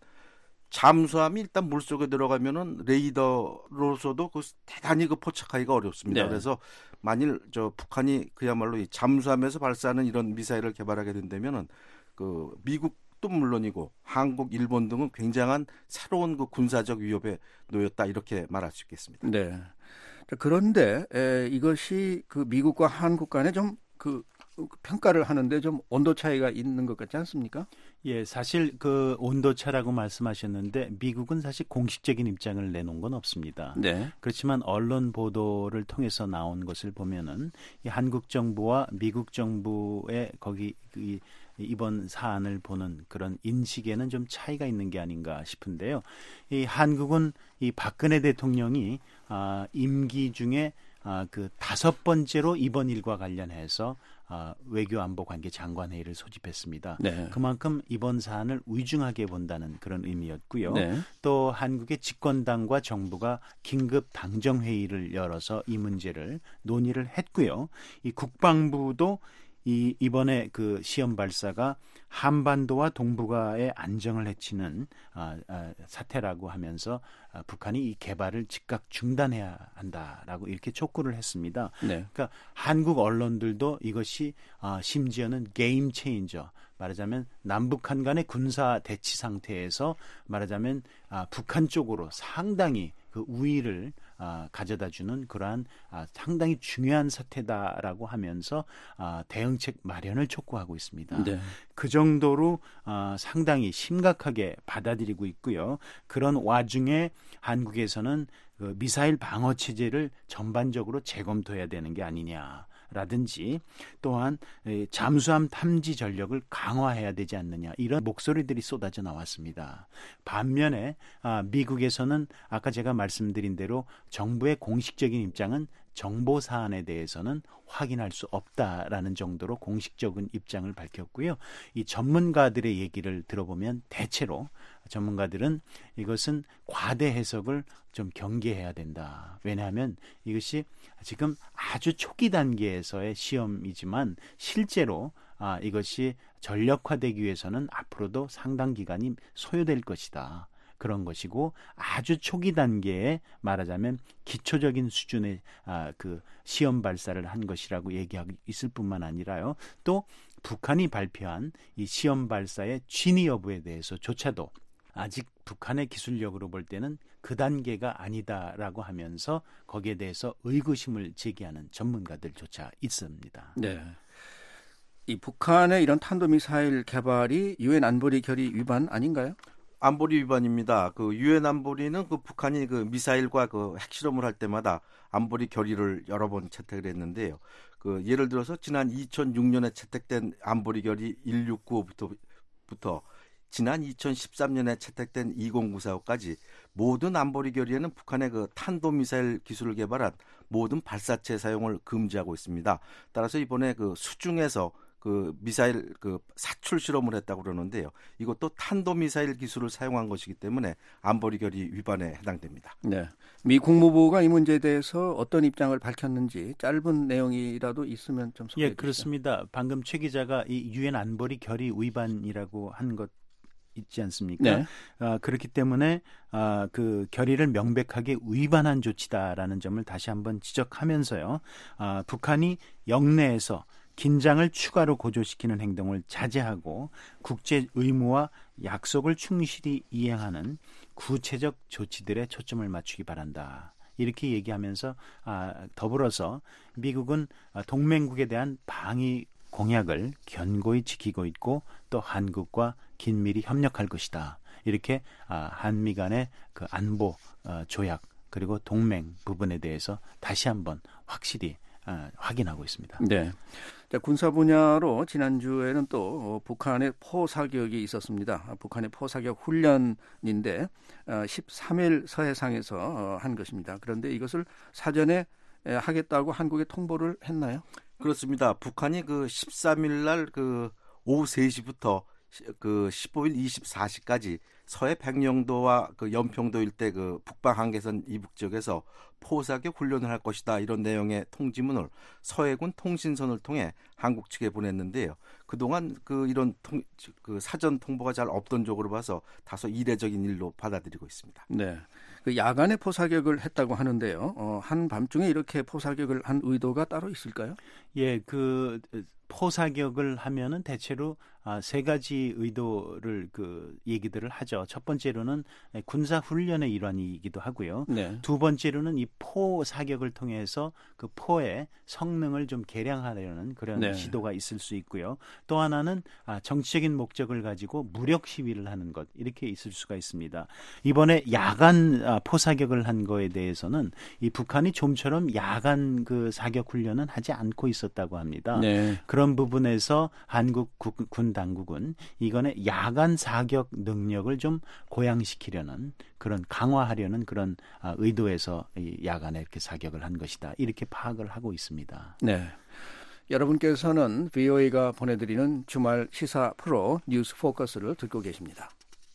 잠수함이 일단 물속에 들어가면은 레이더로서도 그 대단히 그 포착하기가 어렵습니다. 네. 그래서 만일 저 북한이 그야말로 이 잠수함에서 발사하는 이런 미사일을 개발하게 된다면은 그 미국도 물론이고 한국, 일본 등은 굉장한 새로운 그 군사적 위협에 놓였다 이렇게 말할 수 있겠습니다. 네. 그런데 이것이 그 미국과 한국 간에 좀 그 평가를 하는데 좀 온도 차이가 있는 것 같지 않습니까? 예, 사실 그 온도 차라고 말씀하셨는데 미국은 사실 공식적인 입장을 내놓은 건 없습니다. 네. 그렇지만 언론 보도를 통해서 나온 것을 보면은 이 한국 정부와 미국 정부의 거기 이번 사안을 보는 그런 인식에는 좀 차이가 있는 게 아닌가 싶은데요. 이 한국은 이 박근혜 대통령이 임기 중에 그 5번째로 이번 일과 관련해서 외교안보관계 장관회의를 소집했습니다. 네. 그만큼 이번 사안을 위중하게 본다는 그런 의미였고요. 네. 또 한국의 집권당과 정부가 긴급 당정회의를 열어서 이 문제를 논의를 했고요. 이 국방부도 이번에 그 시험 발사가 한반도와 동북아의 안정을 해치는 사태라고 하면서 북한이 이 개발을 즉각 중단해야 한다라고 이렇게 촉구를 했습니다. 네. 그러니까 한국 언론들도 이것이 심지어는 게임 체인저, 말하자면 남북한 간의 군사 대치 상태에서 말하자면 북한 쪽으로 상당히 그 우위를 가져다주는 그러한 상당히 중요한 사태다라고 하면서 대응책 마련을 촉구하고 있습니다. 네. 그 정도로 상당히 심각하게 받아들이고 있고요. 그런 와중에 한국에서는 그 미사일 방어 체제를 전반적으로 재검토해야 되는 게 아니냐. 라든지 또한 잠수함 탐지 전력을 강화해야 되지 않느냐 이런 목소리들이 쏟아져 나왔습니다. 반면에 미국에서는 아까 제가 말씀드린 대로 정부의 공식적인 입장은 정보 사안에 대해서는 확인할 수 없다라는 정도로 공식적인 입장을 밝혔고요. 이 전문가들의 얘기를 들어보면 대체로 전문가들은 이것은 과대 해석을 좀 경계해야 된다. 왜냐하면 이것이 지금 아주 초기 단계에서의 시험이지만 실제로 이것이 전력화되기 위해서는 앞으로도 상당 기간이 소요될 것이다. 그런 것이고 아주 초기 단계에 말하자면 기초적인 수준의 그 시험 발사를 한 것이라고 얘기하고 있을 뿐만 아니라요. 또 북한이 발표한 이 시험 발사의 진위 여부에 대해서조차도 아직 북한의 기술력으로 볼 때는 그 단계가 아니다라고 하면서 거기에 대해서 의구심을 제기하는 전문가들조차 있습니다. 네. 이 북한의 이런 탄도미사일 개발이 유엔 안보리 결의 위반 아닌가요? 안보리 위반입니다. 그 유엔 안보리는 그 북한이 그 미사일과 그 핵실험을 할 때마다 안보리 결의를 여러 번 채택을 했는데요. 그 예를 들어서 지난 2006년에 채택된 안보리 결의 169부터 지난 2013년에 채택된 2094호까지 모든 안보리 결의에는 북한의 그 탄도미사일 기술을 개발한 모든 발사체 사용을 금지하고 있습니다. 따라서 이번에 그 수중에서 그 미사일 그 사출 실험을 했다고 그러는데요. 이것도 탄도미사일 기술을 사용한 것이기 때문에 안보리 결의 위반에 해당됩니다. 네. 미 국무부가 이 문제에 대해서 어떤 입장을 밝혔는지 짧은 내용이라도 있으면 좀 소개해 주시죠. 예, 그렇습니다. 방금 최 기자가 이 유엔 안보리 결의 위반이라고 한 것 있지 않습니까? 네. 그렇기 때문에 그 결의를 명백하게 위반한 조치다라는 점을 다시 한번 지적하면서요. 북한이 영내에서 긴장을 추가로 고조시키는 행동을 자제하고 국제 의무와 약속을 충실히 이행하는 구체적 조치들에 초점을 맞추기 바란다. 이렇게 얘기하면서 더불어서 미국은 동맹국에 대한 방위 공약을 견고히 지키고 있고 또 한국과 긴밀히 협력할 것이다. 이렇게 한미 간의 그 안보 조약 그리고 동맹 부분에 대해서 다시 한번 확실히 확인하고 있습니다. 네. 자, 군사 분야로 지난주에는 또 북한의 포사격이 있었습니다. 북한의 포사격 훈련인데 13일 서해상에서 한 것입니다. 그런데 이것을 사전에 하겠다고 한국에 통보를 했나요? 그렇습니다. 북한이 그 13일 날 그 오후 3시부터 그 15일 24시까지 서해 백령도와 그 연평도 일대 그 북방 한계선 이북 지역에서 포사격 훈련을 할 것이다. 이런 내용의 통지문을 서해군 통신선을 통해 한국 측에 보냈는데요. 그동안 이런 사전 통보가 잘 없던 쪽으로 봐서 다소 이례적인 일로 받아들이고 있습니다. 네. 그 야간에 포사격을 했다고 하는데요. 한밤중에 이렇게 포사격을 한 의도가 따로 있을까요? 예, 그 포사격을 하면은 대체로 세 가지 의도를 얘기들을 하죠. 첫 번째로는 군사 훈련의 일환이기도 하고요. 네. 두 번째로는 이 포사격을 통해서 그 포의 성능을 좀 개량하려는 그런 네. 시도가 있을 수 있고요. 또 하나는 정치적인 목적을 가지고 무력 시위를 하는 것 이렇게 있을 수가 있습니다. 이번에 야간 포사격을 한 거에 대해서는 이 북한이 좀처럼 야간 그 사격 훈련은 하지 않고 있었다고 합니다. 네. 그런 부분에서 한국 군 당국은 이번에 야간 사격 능력을 좀 고양시키려는 그런 강화하려는 그런 의도에서 이 야간에 이렇게 사격을 한 것이다. 이렇게 파악을 하고 있습니다. 네. 여러분께서는 VOA가 보내드리는 주말 시사 프로 뉴스 포커스를 듣고 계십니다.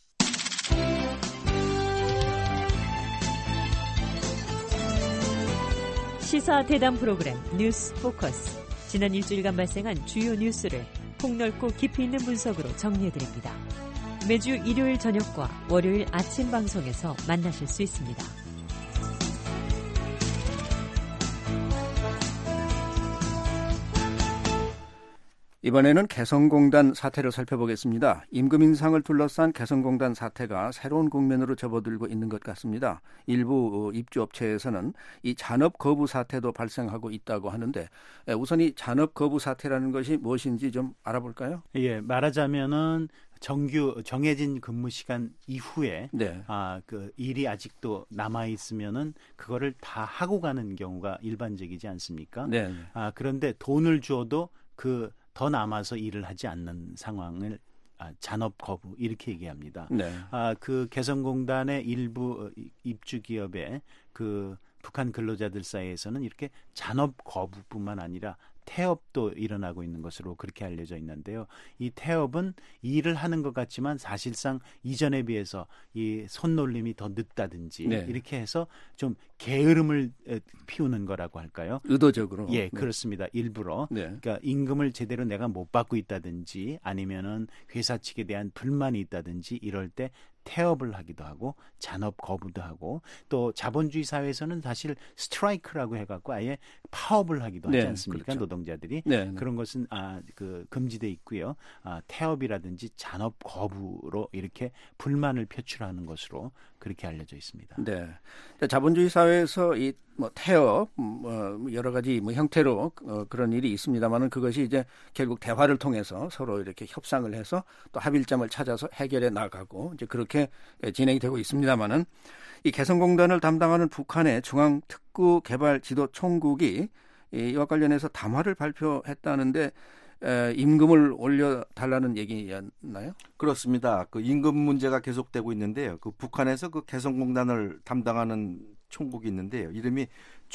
시사 대담 프로그램 뉴스 포커스. 지난 일주일간 발생한 주요 뉴스를 폭넓고 깊이 있는 분석으로 정리해드립니다. 매주 일요일 저녁과 월요일 아침 방송에서 만나실 수 있습니다. 이번에는 개성공단 사태를 살펴보겠습니다. 임금 인상을 둘러싼 개성공단 사태가 새로운 국면으로 접어들고 있는 것 같습니다. 일부 입주업체에서는 이 잔업 거부 사태도 발생하고 있다고 하는데 우선 이 잔업 거부 사태라는 것이 무엇인지 좀 알아볼까요? 예, 말하자면은 정해진 근무 시간 이후에 네. 그 일이 아직도 남아 있으면은 그거를 다 하고 가는 경우가 일반적이지 않습니까? 네. 그런데 돈을 줘도 더 남아서 일을 하지 않는 상황을 잔업 거부 이렇게 얘기합니다. 네. 그 개성공단의 일부 입주 기업의 그 북한 근로자들 사이에서는 이렇게 잔업 거부뿐만 아니라 태업도 일어나고 있는 것으로 그렇게 알려져 있는데요. 이 태업은 일을 하는 것 같지만 사실상 이전에 비해서 이 손놀림이 더 늦다든지 네. 이렇게 해서 좀 게으름을 피우는 거라고 할까요? 의도적으로. 예, 그렇습니다. 일부러. 네. 그러니까 임금을 제대로 내가 못 받고 있다든지 아니면은 회사 측에 대한 불만이 있다든지 이럴 때 태업을 하기도 하고 잔업 거부도 하고 또 자본주의 사회에서는 사실 스트라이크라고 해갖고 아예 파업을 하기도 하지 네, 않습니까? 그렇죠. 노동자들이 네, 네. 그런 것은 금지돼 있고요. 태업이라든지 잔업 거부로 이렇게 불만을 표출하는 것으로 그렇게 알려져 있습니다. 네. 자본주의 사회에서 이 태업 여러 가지 형태로 그런 일이 있습니다만은 그것이 이제 결국 대화를 통해서 서로 이렇게 협상을 해서 또 합의점을 찾아서 해결해 나가고 이제 그렇게 진행이 되고 있습니다만은 이 개성공단을 담당하는 북한의 중앙특구개발지도총국이 이와 관련해서 담화를 발표했다는데 임금을 올려달라는 얘기였나요? 그렇습니다. 그 임금 문제가 계속되고 있는데요. 그 북한에서 그 개성공단을 담당하는 총국이 있는데요. 이름이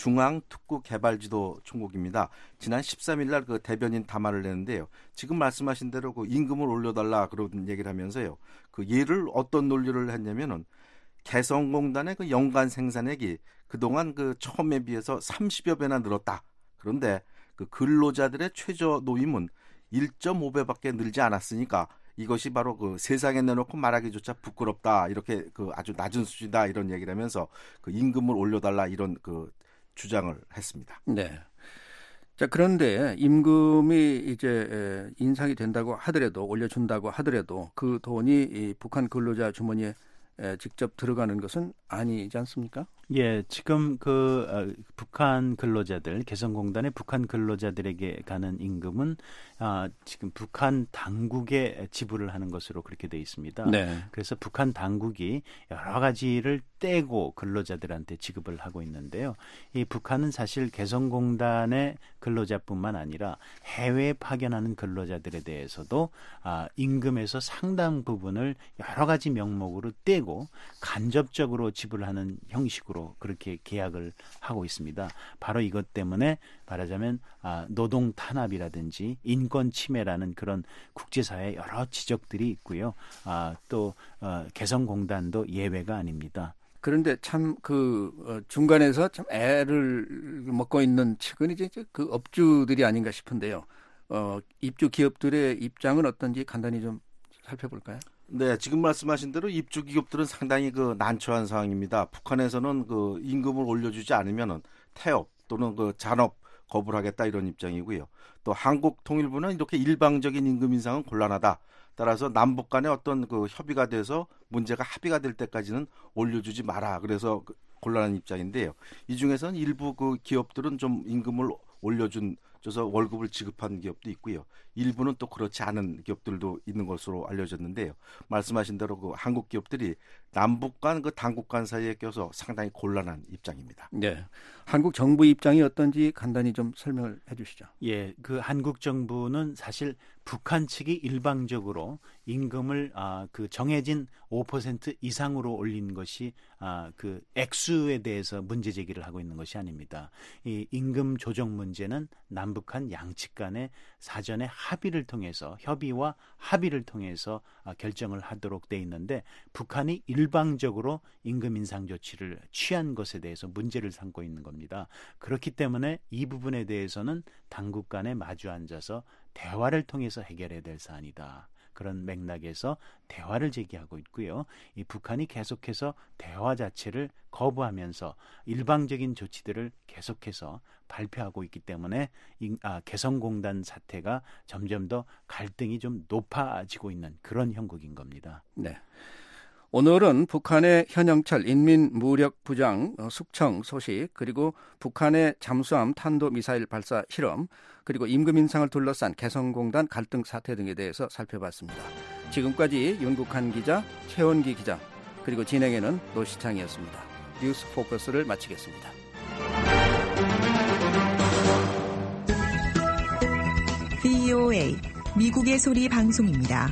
중앙특구개발지도 총국입니다. 지난 13일 날 그 대변인 담화를 냈는데요. 지금 말씀하신 대로 그 임금을 올려달라 그런 얘기를 하면서요. 그 예를 어떤 논리를 했냐면은 개성공단의 그 연간 생산액이 그동안 그 처음에 비해서 30여 배나 늘었다. 그런데 그 근로자들의 최저 노임은 1.5배밖에 늘지 않았으니까 이것이 바로 그 세상에 내놓고 말하기조차 부끄럽다. 이렇게 그 아주 낮은 수준이다. 이런 얘기를 하면서 그 임금을 올려달라 이런 그 주장을 했습니다. 네. 자, 그런데 임금이 이제 인상이 된다고 하더라도 올려준다고 하더라도 그 돈이 이 북한 근로자 주머니에 직접 들어가는 것은 아니지 않습니까? 예, 지금 북한 근로자들, 개성공단의 북한 근로자들에게 가는 임금은 지금 북한 당국에 지불을 하는 것으로 그렇게 돼 있습니다. 네. 그래서 북한 당국이 여러 가지를 떼고 근로자들한테 지급을 하고 있는데요. 이 북한은 사실 개성공단의 근로자뿐만 아니라 해외에 파견하는 근로자들에 대해서도 임금에서 상당 부분을 여러 가지 명목으로 떼고 간접적으로 지불하는 형식으로 그렇게 계약을 하고 있습니다. 바로 이것 때문에 말하자면 노동 탄압이라든지 인권 침해라는 그런 국제사회의 여러 지적들이 있고요. 또 개성공단도 예외가 아닙니다. 그런데 참 중간에서 참 애를 먹고 있는 측은 이제 그 업주들이 아닌가 싶은데요. 입주 기업들의 입장은 어떤지 간단히 좀 살펴볼까요? 네, 지금 말씀하신 대로 입주 기업들은 상당히 그 난처한 상황입니다. 북한에서는 그 임금을 올려주지 않으면은 태업 또는 그 잔업 거부를 하겠다 이런 입장이고요. 또 한국통일부는 이렇게 일방적인 임금 인상은 곤란하다. 따라서 남북 간에 어떤 그 협의가 돼서 문제가 합의가 될 때까지는 올려주지 마라. 그래서 곤란한 입장인데요. 이 중에서는 일부 그 기업들은 좀 임금을 올려줘서 월급을 지급한 기업도 있고요. 일부는 또 그렇지 않은 기업들도 있는 것으로 알려졌는데요. 말씀하신 대로 그 한국 기업들이 남북 간 그 당국 간 사이에 껴서 상당히 곤란한 입장입니다. 네, 한국 정부 입장이 어떤지 간단히 좀 설명을 해주시죠. 예, 그 한국 정부는 사실 북한 측이 일방적으로 임금을 그 정해진 5% 이상으로 올린 것이 그 액수에 대해서 문제 제기를 하고 있는 것이 아닙니다. 이 임금 조정 문제는 남북한 양측 간의 사전에 합의를 통해서 협의와 합의를 통해서 결정을 하도록 돼 있는데 북한이 일방적으로 임금 인상 조치를 취한 것에 대해서 문제를 삼고 있는 겁니다. 그렇기 때문에 이 부분에 대해서는 당국 간에 마주 앉아서 대화를 통해서 해결해야 될 사안이다. 그런 맥락에서 대화를 제기하고 있고요. 이 북한이 계속해서 대화 자체를 거부하면서 일방적인 조치들을 계속해서 발표하고 있기 때문에 개성공단 사태가 점점 더 갈등이 좀 높아지고 있는 그런 형국인 겁니다. 네. 오늘은 북한의 현영철 인민무력부장 숙청 소식, 그리고 북한의 잠수함 탄도미사일 발사 실험, 그리고 임금 인상을 둘러싼 개성공단 갈등 사태 등에 대해서 살펴봤습니다. 지금까지 윤국한 기자, 최원기 기자, 그리고 진행에는 노시창이었습니다. 뉴스 포커스를 마치겠습니다. VOA 미국의 소리 방송입니다.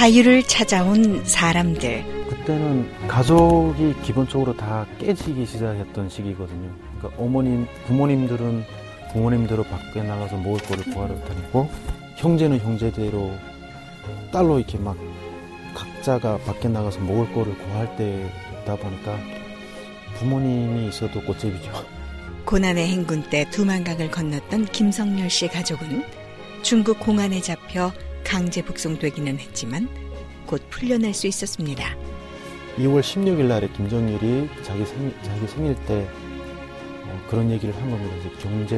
자유를 찾아온 사람들. 그때는 가족이 기본적으로 다 깨지기 시작했던 시기거든요. 그러니까 부모님들은 밖에 나가서 먹을 거를 구하러 다니고, 형제는 형제대로 딸로 이렇게 막 각자가 밖에 나가서 먹을 거를 구할 때다 보니까 부모님이 있어도 꽃제비죠. 고난의 행군 때 두만강을 건넜던 김성렬 씨 가족은 중국 공안에 잡혀 강제 북송되기는 했지만 곧 풀려날 수 있었습니다. 2월 16일 날에 김정일이 자기 생일 때 그런 얘기를 한 겁니다. 이제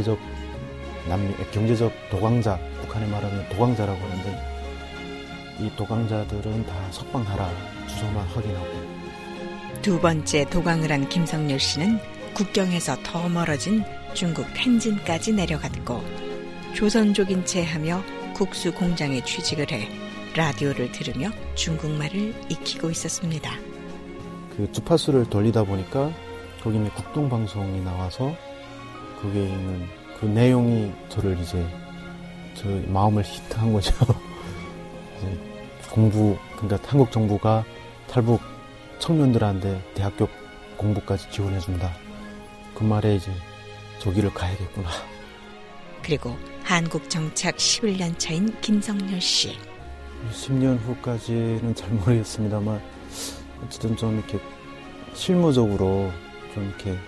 경제적 도강자, 북한에 말하면 도강자라고 하는데, 이 도강자들은 다 석방하라, 주소만 확인하고. 두 번째 도강을 한 김성렬 씨는 국경에서 더 멀어진 중국 텐진까지 내려갔고, 조선족인 채 하며 국수 공장에 취직을 해 라디오를 들으며 중국말을 익히고 있었습니다. 그 주파수를 돌리다 보니까 거기는 국동방송이 나와서 거기에 있는 그 내용이 저를 이제 저 마음을 히트한 거죠. 이제 그러니까 한국 정부가 탈북 청년들한테 대학교 공부까지 지원해준다. 그 말에 이제 저 길을 가야겠구나. 그리고 한국 정착 11년 차인 김성렬 씨. 10년 후까지는 잘 모르겠습니다만 어쨌든 좀 이렇게 실무적으로 좀 이렇게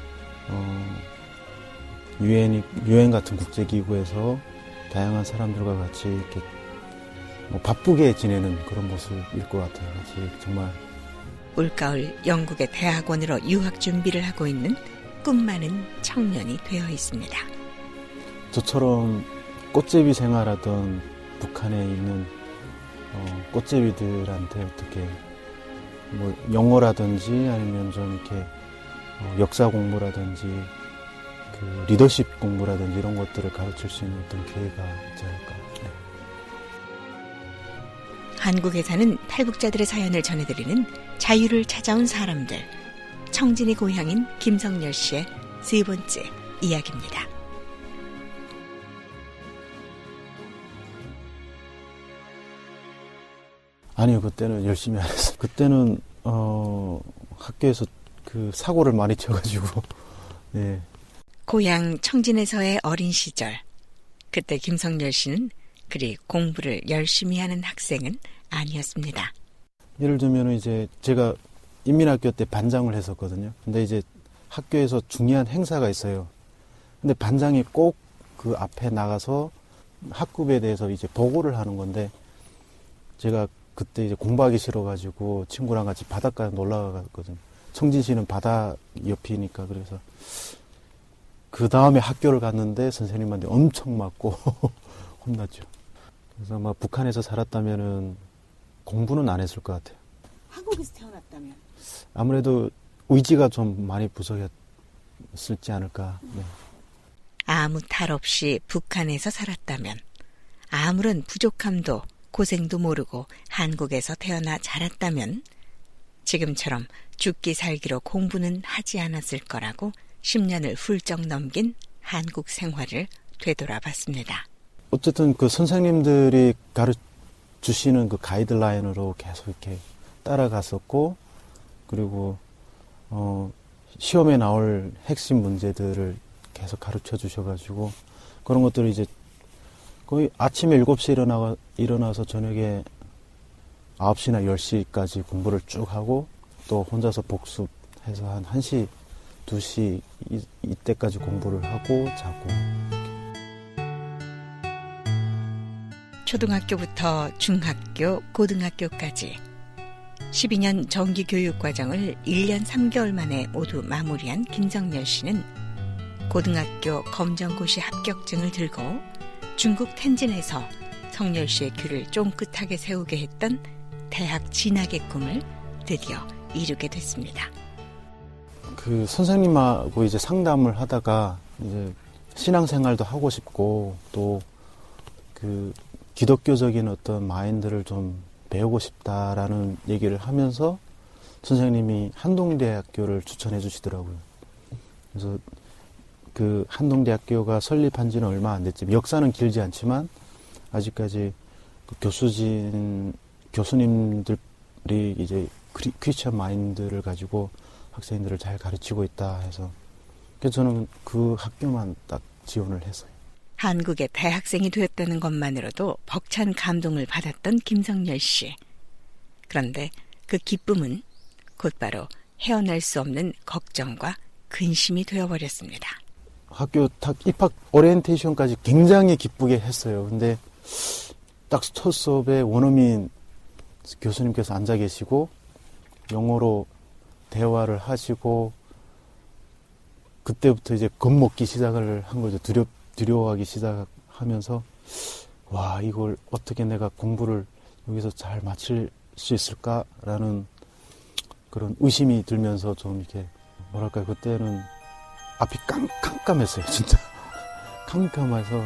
유엔 같은 국제기구에서 다양한 사람들과 같이 이렇게 바쁘게 지내는 그런 모습일 것 같아요. 같이 정말. 올가을 영국의 대학원으로 유학 준비를 하고 있는 꿈 많은 청년이 되어 있습니다. 저처럼 꽃제비 생활하던 북한에 있는 꽃제비들한테 어떻게 영어라든지 아니면 좀 이렇게 역사 공부라든지 그 리더십 공부라든지 이런 것들을 가르칠 수 있는 어떤 기회가 있지 않을까. 네. 한국에 사는 탈북자들의 사연을 전해드리는 자유를 찾아온 사람들. 청진이 고향인 김성렬 씨의 세 번째 이야기입니다. 아니요, 그때는 열심히 안 했어요. 그때는 학교에서 그 사고를 많이 쳐가지고. 네. 고향 청진에서의 어린 시절. 그때 김성렬 씨는 그리 공부를 열심히 하는 학생은 아니었습니다. 예를 들면 이제 제가 인민학교 때 반장을 했었거든요. 근데 이제 학교에서 중요한 행사가 있어요. 근데 반장이 꼭 그 앞에 나가서 학급에 대해서 이제 보고를 하는 건데, 제가 그때 이제 공부하기 싫어가지고 친구랑 같이 바닷가에 놀러 갔거든요. 청진시는 바다 옆이니까. 그래서 그 다음에 학교를 갔는데 선생님한테 엄청 맞고 혼났죠. 그래서 막 북한에서 살았다면은 공부는 안 했을 것 같아요. 한국에서 태어났다면? 아무래도 의지가 좀 많이 부족했을지 않을까. 네. 아무 탈 없이 북한에서 살았다면, 아무런 부족함도 고생도 모르고 한국에서 태어나 자랐다면 지금처럼 죽기 살기로 공부는 하지 않았을 거라고 10년을 훌쩍 넘긴 한국 생활을 되돌아봤습니다. 어쨌든 그 선생님들이 가르치시는 그 가이드라인으로 계속 이렇게 따라갔었고, 그리고 시험에 나올 핵심 문제들을 계속 가르쳐 주셔가지고, 그런 것들을 이제 거의 아침에 7시에 일어나서 저녁에 9시나 10시까지 공부를 쭉 하고, 또 혼자서 복습해서 한 1시, 2시 이때까지 공부를 하고 자고. 초등학교부터 중학교, 고등학교까지 12년 정기교육과정을 1년 3개월 만에 모두 마무리한 김성렬 씨는 고등학교 검정고시 합격증을 들고 중국 텐진에서 성렬 씨의 귀를 쫑긋하게 세우게 했던 대학 진학의 꿈을 드디어 이루게 됐습니다. 그 선생님하고 이제 상담을 하다가 이제 신앙생활도 하고 싶고, 또 그 기독교적인 어떤 마인드를 좀 배우고 싶다라는 얘기를 하면서 선생님이 한동대학교를 추천해 주시더라고요. 그래서 그 한동대학교가 설립한 지는 얼마 안 됐지만, 역사는 길지 않지만 아직까지 그 교수님들이 이제 크리스천 마인드를 가지고 학생들을 잘 가르치고 있다 해서 그래서 저는 그 학교만 딱 지원을 했어요. 한국의 대학생이 되었다는 것만으로도 벅찬 감동을 받았던 김성열 씨. 그런데 그 기쁨은 곧바로 헤어날 수 없는 걱정과 근심이 되어버렸습니다. 학교 입학 오리엔테이션까지 굉장히 기쁘게 했어요. 근데 딱 첫 수업에 원어민 교수님께서 앉아 계시고 영어로 대화를 하시고 그때부터 이제 겁먹기 시작을 한 거죠. 두려워하기 시작하면서 와, 이걸 어떻게 내가 공부를 여기서 잘 마칠 수 있을까라는 그런 의심이 들면서 좀 이렇게 뭐랄까 그때는 앞이 깜깜했어요. 진짜 깜깜해서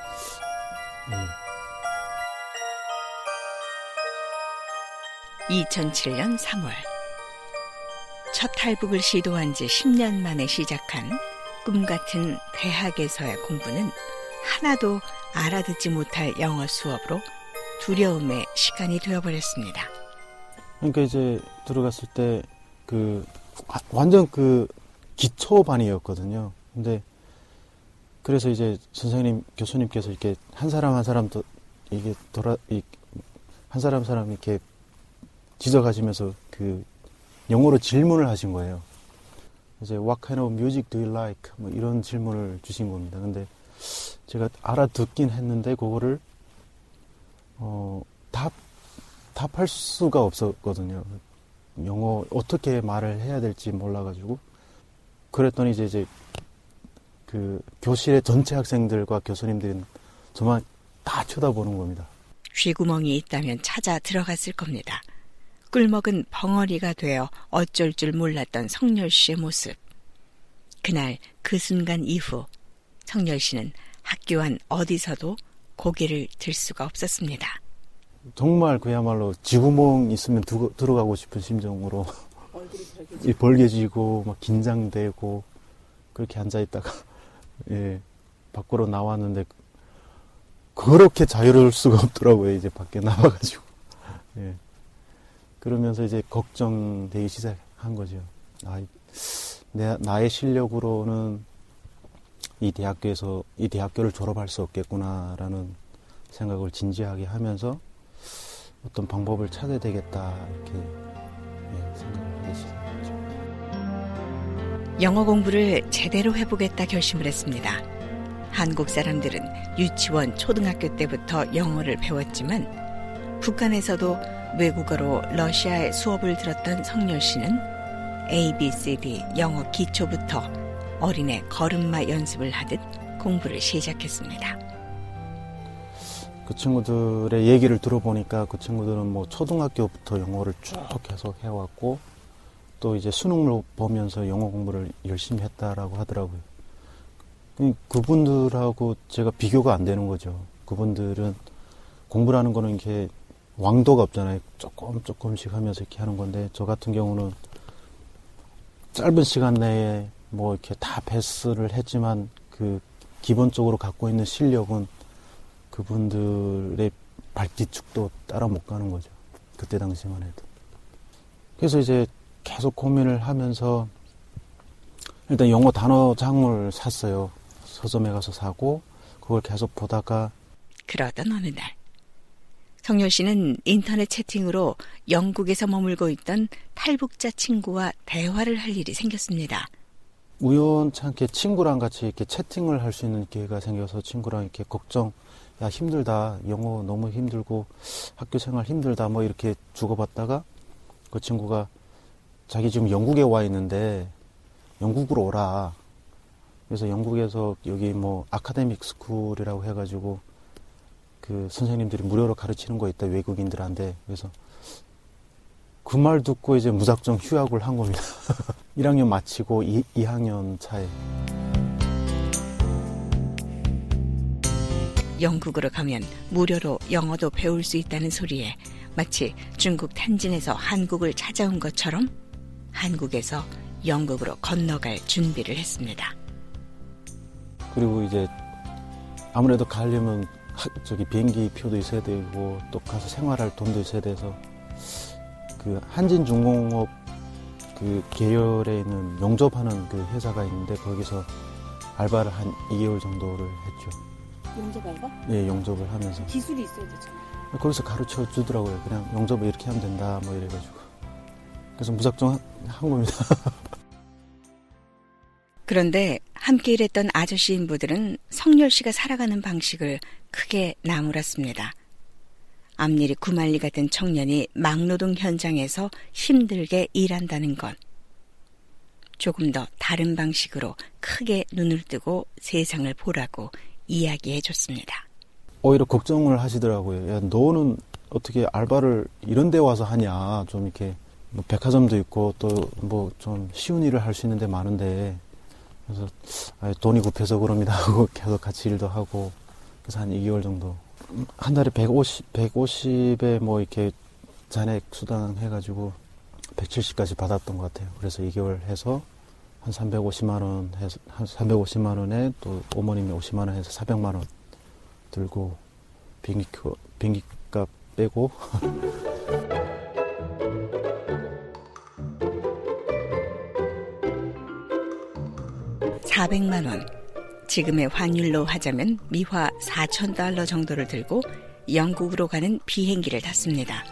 2007년 3월 첫 탈북을 시도한 지 10년 만에 시작한 꿈같은 대학에서의 공부는 하나도 알아듣지 못할 영어 수업으로 두려움의 시간이 되어버렸습니다. 그러니까 이제 들어갔을 때 완전 기초반이었거든요. 근데 그래서 이제 선생님, 교수님께서 이렇게 한 사람 한 사람 더 이게 한 사람 이렇게 지적하시면서 영어로 질문을 하신 거예요. 이제 What kind of music do you like? 뭐 이런 질문을 주신 겁니다. 근데 제가 알아듣긴 했는데 그거를 답할 수가 없었거든요. 영어 어떻게 말을 해야 될지 몰라가지고 그랬더니 이제 교실의 전체 학생들과 교수님들은 저만 다 쳐다보는 겁니다. 쥐구멍이 있다면 찾아 들어갔을 겁니다. 꿀먹은 벙어리가 되어 어쩔 줄 몰랐던 성열 씨의 모습. 그날 그 순간 이후 성열 씨는 학교 안 어디서도 고개를 들 수가 없었습니다. 정말 그야말로 쥐구멍 있으면 들어가고 싶은 심정으로 벌개지고 막 긴장되고 그렇게 앉아있다가 밖으로 나왔는데 그렇게 자유로울 수가 없더라고요. 이제 밖에 나와가지고 그러면서 이제 걱정되기 시작한 거죠. 나의 실력으로는 이 대학교를 졸업할 수 없겠구나라는 생각을 진지하게 하면서 어떤 방법을 찾아야 되겠다 이렇게 생각을 하기 시작했죠. 영어 공부를 제대로 해보겠다 결심을 했습니다. 한국 사람들은 유치원, 초등학교 때부터 영어를 배웠지만 북한에서도 외국어로 러시아의 수업을 들었던 성열 씨는 ABCD 영어 기초부터 어린애 걸음마 연습을 하듯 공부를 시작했습니다. 그 친구들의 얘기를 들어보니까 그 친구들은 뭐 초등학교부터 영어를 쭉 계속 해왔고 또 이제 수능을 보면서 영어 공부를 열심히 했다라고 하더라고요. 그분들하고 제가 비교가 안 되는 거죠. 그분들은 공부라는 거는 이렇게 왕도가 없잖아요. 조금씩 하면서 이렇게 하는 건데 저 같은 경우는 짧은 시간 내에 뭐 이렇게 다 패스를 했지만 그 기본적으로 갖고 있는 실력은 그분들의 발뒤축도 따라 못 가는 거죠. 그때 당시만 해도. 그래서 이제 계속 고민을 하면서 일단 영어 단어장을 샀어요. 서점에 가서 사고 그걸 계속 보다가 그러던 어느 날 성열 씨는 인터넷 채팅으로 영국에서 머물고 있던 탈북자 친구와 대화를 할 일이 생겼습니다. 우연찮게 친구랑 같이 이렇게 채팅을 할 수 있는 기회가 생겨서 친구랑 이렇게 야 힘들다, 영어 너무 힘들고 학교 생활 힘들다 뭐 이렇게 주고받다가 그 친구가 자기 지금 영국에 와 있는데 영국으로 오라. 그래서 영국에서 여기 뭐 아카데믹 스쿨이라고 해가지고 그 선생님들이 무료로 가르치는 거 있다, 외국인들한테. 그래서 그 말 듣고 이제 무작정 휴학을 한 겁니다. 1학년 마치고 2학년 차에. 영국으로 가면 무료로 영어도 배울 수 있다는 소리에 마치 중국 텐진에서 한국을 찾아온 것처럼 한국에서 영국으로 건너갈 준비를 했습니다. 그리고 이제 아무래도 가려면 비행기 표도 있어야 되고 또 가서 생활할 돈도 있어야 돼서 그 한진중공업 그 계열에 있는 용접하는 그 회사가 있는데 거기서 알바를 한 2개월 정도를 했죠. 용접 알바? 네, 용접을 하면서. 기술이 있어야 되잖아요. 거기서 가르쳐 주더라고요. 그냥 용접을 이렇게 하면 된다 뭐 이래가지고. 그래서 무작정 한 겁니다. 그런데 함께 일했던 아저씨 인부들은 성렬 씨가 살아가는 방식을 크게 나무랐습니다. 앞일이 구말리 같은 청년이 막노동 현장에서 힘들게 일한다는 건 조금 더 다른 방식으로 크게 눈을 뜨고 세상을 보라고 이야기해 줬습니다. 오히려 걱정을 하시더라고요. 야, 너는 어떻게 알바를 이런 데 와서 하냐. 좀 이렇게 뭐 백화점도 있고 또 뭐 좀 쉬운 일을 할 수 있는 데 많은데 그래서 돈이 급해서 그럽니다 하고 계속 같이 일도 하고 그래서 한 2개월 정도 한 달에 150에 뭐 이렇게 잔액 수당 해가지고 170까지 받았던 것 같아요. 그래서 2개월 해서 한 350만 원 해서 한 350만 원에 또 어머님이 50만 원 해서 400만 원 들고 비행기값 빼고 400만 원. 지금의 환율로 하자면 미화 $4,000 정도를 들고 영국으로 가는 비행기를 탔습니다.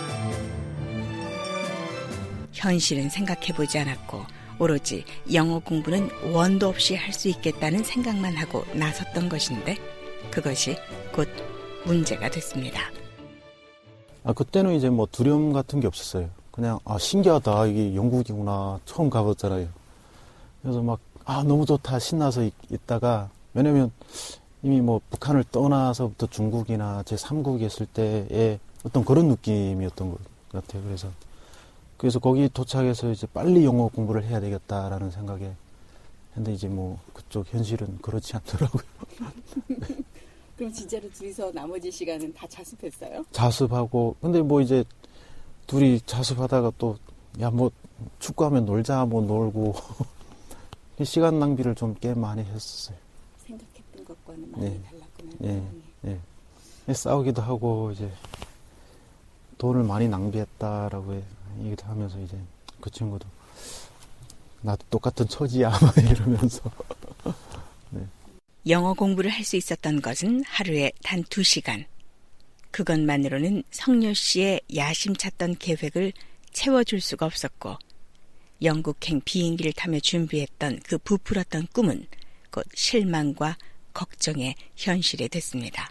현실은 생각해보지 않았고 오로지 영어 공부는 원도 없이 할 수 있겠다는 생각만 하고 나섰던 것인데 그것이 곧 문제가 됐습니다. 그때는 이제 뭐 두려움 같은 게 없었어요. 그냥 신기하다. 이게 영국이구나. 처음 가봤잖아요. 그래서 막 너무 좋다 신나서 있다가 왜냐면 이미 뭐 북한을 떠나서부터 중국이나 제3국에 있을 때의 어떤 그런 느낌이었던 것 같아요. 그래서 거기 도착해서 이제 빨리 영어 공부를 해야 되겠다라는 생각에 근데 이제 뭐 그쪽 현실은 그렇지 않더라고요. 그럼 진짜로 둘이서 나머지 시간은 다 자습했어요? 자습하고 근데 뭐 이제 둘이 자습하다가 또 야 뭐 축구하면 놀자 뭐 놀고 시간 낭비를 좀 꽤 많이 했었어요. 생각했던 것과는 많이 달랐구나. 네. 싸우기도 하고 이제 돈을 많이 낭비했다라고 얘기도 하면서 이제 그 친구도 나도 똑같은 처지야 막 이러면서. 네. 영어 공부를 할 수 있었던 것은 하루에 단 2시간. 그것만으로는 성렬 씨의 야심찼던 계획을 채워줄 수가 없었고 영국행 비행기를 타며 준비했던 그 부풀었던 꿈은 곧 실망과 걱정의 현실이 됐습니다.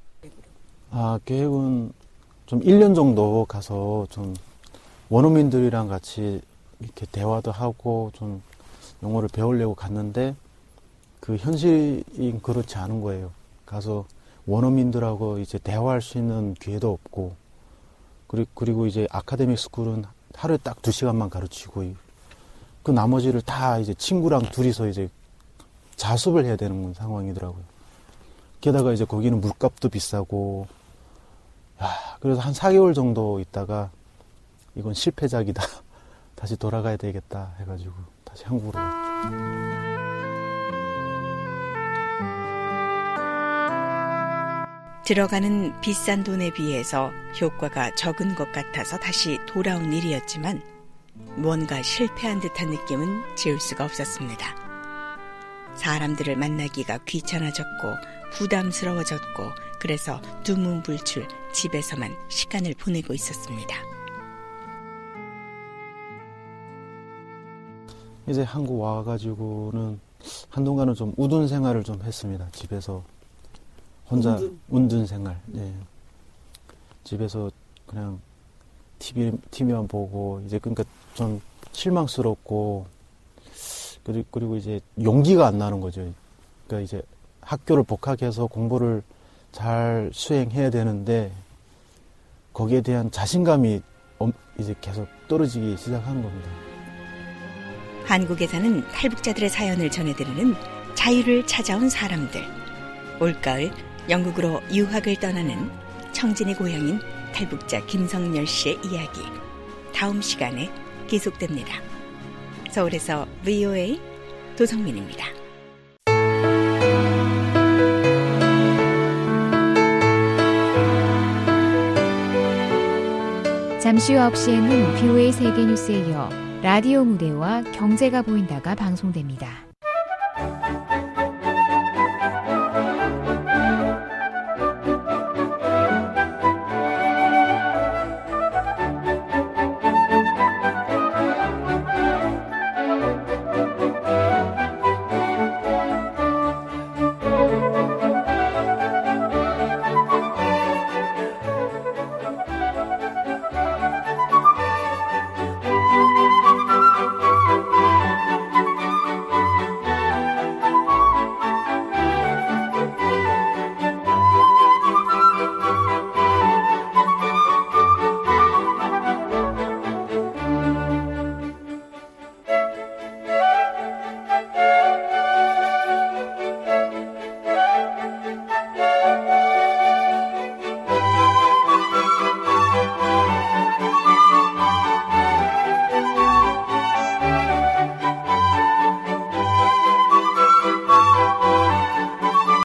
계획은 좀 1년 정도 가서 좀 원어민들이랑 같이 이렇게 대화도 하고 좀 영어를 배우려고 갔는데 그 현실이 그렇지 않은 거예요. 가서 원어민들하고 이제 대화할 수 있는 기회도 없고 그리고 이제 아카데믹 스쿨은 하루에 딱 2시간만 가르치고 그 나머지를 다 이제 친구랑 둘이서 이제 자습을 해야 되는 상황이더라고요. 게다가 이제 거기는 물값도 비싸고, 그래서 한 4개월 정도 있다가 이건 실패작이다. 다시 돌아가야 되겠다 해가지고 다시 한국으로 왔죠. 들어가는 비싼 돈에 비해서 효과가 적은 것 같아서 다시 돌아온 일이었지만 뭔가 실패한 듯한 느낌은 지울 수가 없었습니다. 사람들을 만나기가 귀찮아졌고 부담스러워졌고 그래서 두문불출 집에서만 시간을 보내고 있었습니다. 이제 한국 와가지고는 한동안은 좀 우둔 생활을 좀 했습니다. 집에서 혼자 운둔 생활. 네. 집에서 그냥 TV만 보고 이제 그러니까 좀 실망스럽고 그리고 이제 용기가 안 나는 거죠. 그러니까 이제 학교를 복학해서 공부를 잘 수행해야 되는데 거기에 대한 자신감이 이제 계속 떨어지기 시작한 겁니다. 한국에 사는 탈북자들의 사연을 전해드리는 자유를 찾아온 사람들. 올가을 영국으로 유학을 떠나는 청진의 고향인 탈북자 김성렬 씨의 이야기. 다음 시간에 계속됩니다. 서울에서 VOA 도성민입니다. 잠시 후 9시에는 BOA 세계뉴스에 이어 라디오 무대와 경제가 보인다가 방송됩니다.